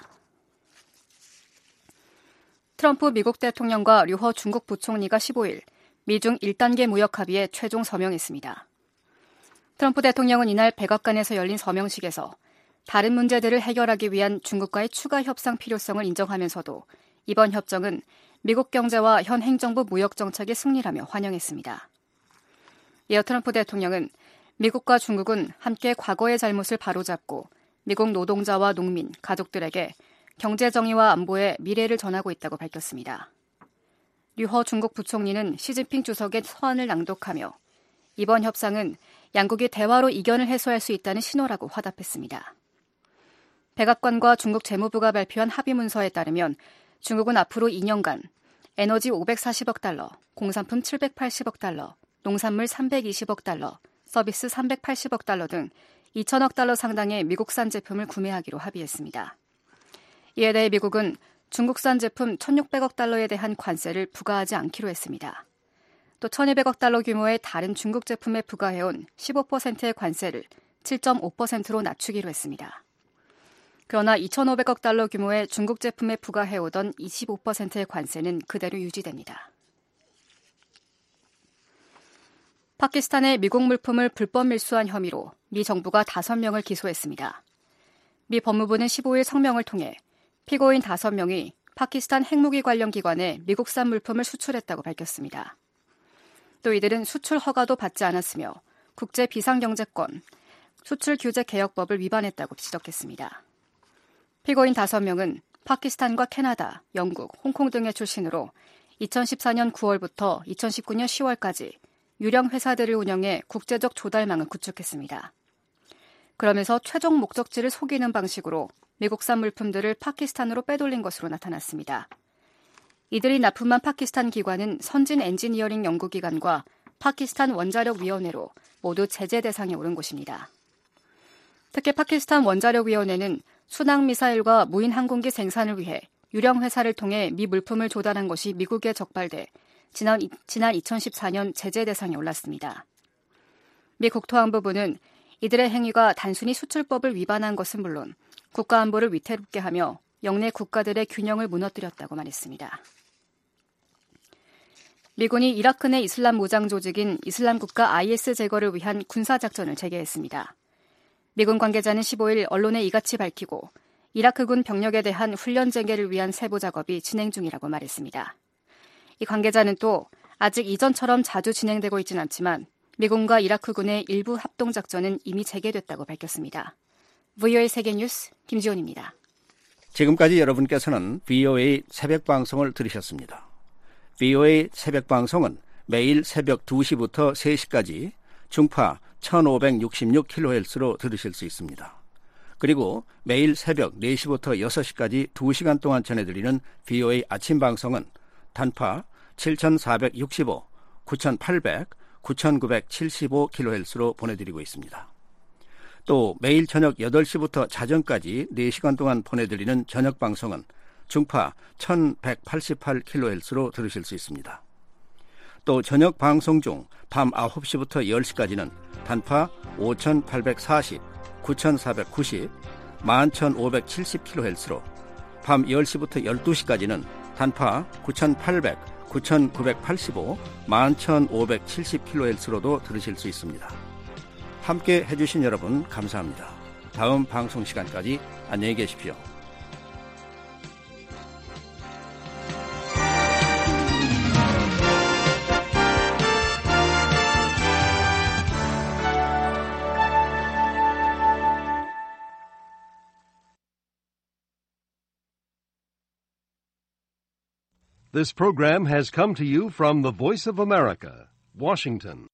트럼프 미국 대통령과 류허 중국 부총리가 십오일 미중 일 단계 무역 합의에 최종 서명했습니다. 트럼프 대통령은 이날 백악관에서 열린 서명식에서 다른 문제들을 해결하기 위한 중국과의 추가 협상 필요성을 인정하면서도 이번 협정은 미국 경제와 현 행정부 무역 정책의 승리라며 환영했습니다. 이어 트럼프 대통령은 미국과 중국은 함께 과거의 잘못을 바로잡고 미국 노동자와 농민, 가족들에게 경제 정의와 안보의 미래를 전하고 있다고 밝혔습니다. 류허 중국 부총리는 시진핑 주석의 서한을 낭독하며 이번 협상은 양국이 대화로 이견을 해소할 수 있다는 신호라고 화답했습니다. 백악관과 중국 재무부가 발표한 합의 문서에 따르면 중국은 앞으로 이 년간 에너지 오백사십억 달러, 공산품 칠백팔십억 달러, 농산물 삼백이십억 달러, 서비스 삼백팔십억 달러 등 이천억 달러 상당의 미국산 제품을 구매하기로 합의했습니다. 이에 대해 미국은 중국산 제품 천육백억 달러에 대한 관세를 부과하지 않기로 했습니다. 또 천이백억 달러 규모의 다른 중국 제품에 부과해온 십오 퍼센트의 관세를 칠 점 오 퍼센트로 낮추기로 했습니다. 그러나 이천오백억 달러 규모의 중국 제품에 부과해오던 이십오 퍼센트의 관세는 그대로 유지됩니다. 파키스탄의 미국 물품을 불법 밀수한 혐의로 미 정부가 다섯 명을 기소했습니다. 미 법무부는 십오일 성명을 통해 피고인 다섯 명이 파키스탄 핵무기 관련 기관에 미국산 물품을 수출했다고 밝혔습니다. 또 이들은 수출 허가도 받지 않았으며 국제 비상경제권, 수출 규제 개혁법을 위반했다고 지적했습니다. 피고인 다섯 명은 파키스탄과 캐나다, 영국, 홍콩 등의 출신으로 이천십사년 구월부터 이천십구년 시월까지 유령 회사들을 운영해 국제적 조달망을 구축했습니다. 그러면서 최종 목적지를 속이는 방식으로 미국산 물품들을 파키스탄으로 빼돌린 것으로 나타났습니다. 이들이 납품한 파키스탄 기관은 선진 엔지니어링 연구기관과 파키스탄 원자력위원회로 모두 제재 대상에 오른 곳입니다. 특히 파키스탄 원자력위원회는 순항미사일과 무인 항공기 생산을 위해 유령 회사를 통해 미 물품을 조달한 것이 미국에 적발돼 지난, 지난 이천십사년 제재 대상에 올랐습니다. 미 국토안보부는 이들의 행위가 단순히 수출법을 위반한 것은 물론 국가안보를 위태롭게 하며 영내 국가들의 균형을 무너뜨렸다고 말했습니다. 미군이 이라크 내 이슬람 무장 조직인 이슬람 국가 아이에스 제거를 위한 군사작전을 재개했습니다. 미군 관계자는 십오일 언론에 이같이 밝히고 이라크군 병력에 대한 훈련 재개를 위한 세부 작업이 진행 중이라고 말했습니다. 이 관계자는 또 아직 이전처럼 자주 진행되고 있진 않지만 미군과 이라크군의 일부 합동작전은 이미 재개됐다고 밝혔습니다. 브이오에이 세계뉴스 김지원입니다. 지금까지 여러분께서는 브이오에이 새벽방송을 들으셨습니다. 브이오에이 새벽방송은 매일 새벽 두 시부터 세 시까지 중파 천오백육십육 킬로헤르츠로 들으실 수 있습니다. 그리고 매일 새벽 네 시부터 여섯 시까지 두 시간 동안 전해드리는 브이오에이 아침방송은 단파 칠천사백육십오, 구천팔백, 구천구백칠십오 킬로헤르츠로 보내드리고 있습니다. 또 매일 저녁 여덟 시부터 자정까지 네 시간 동안 보내드리는 저녁방송은 중파 천백팔십팔 킬로헤르츠로 들으실 수 있습니다. 또 저녁 방송 중 밤 아홉 시부터 열 시까지는 단파 오천팔백사십, 구천사백구십, 만 천오백칠십 킬로헤르츠로 밤 열 시부터 열두 시까지는 단파 구천팔백, 구천구백팔십오, 만 천오백칠십 킬로헤르츠로도 들으실 수 있습니다. 함께 해주신 여러분 감사합니다. 다음 방송 시간까지 안녕히 계십시오. This program has come to you from the Voice of America, Washington.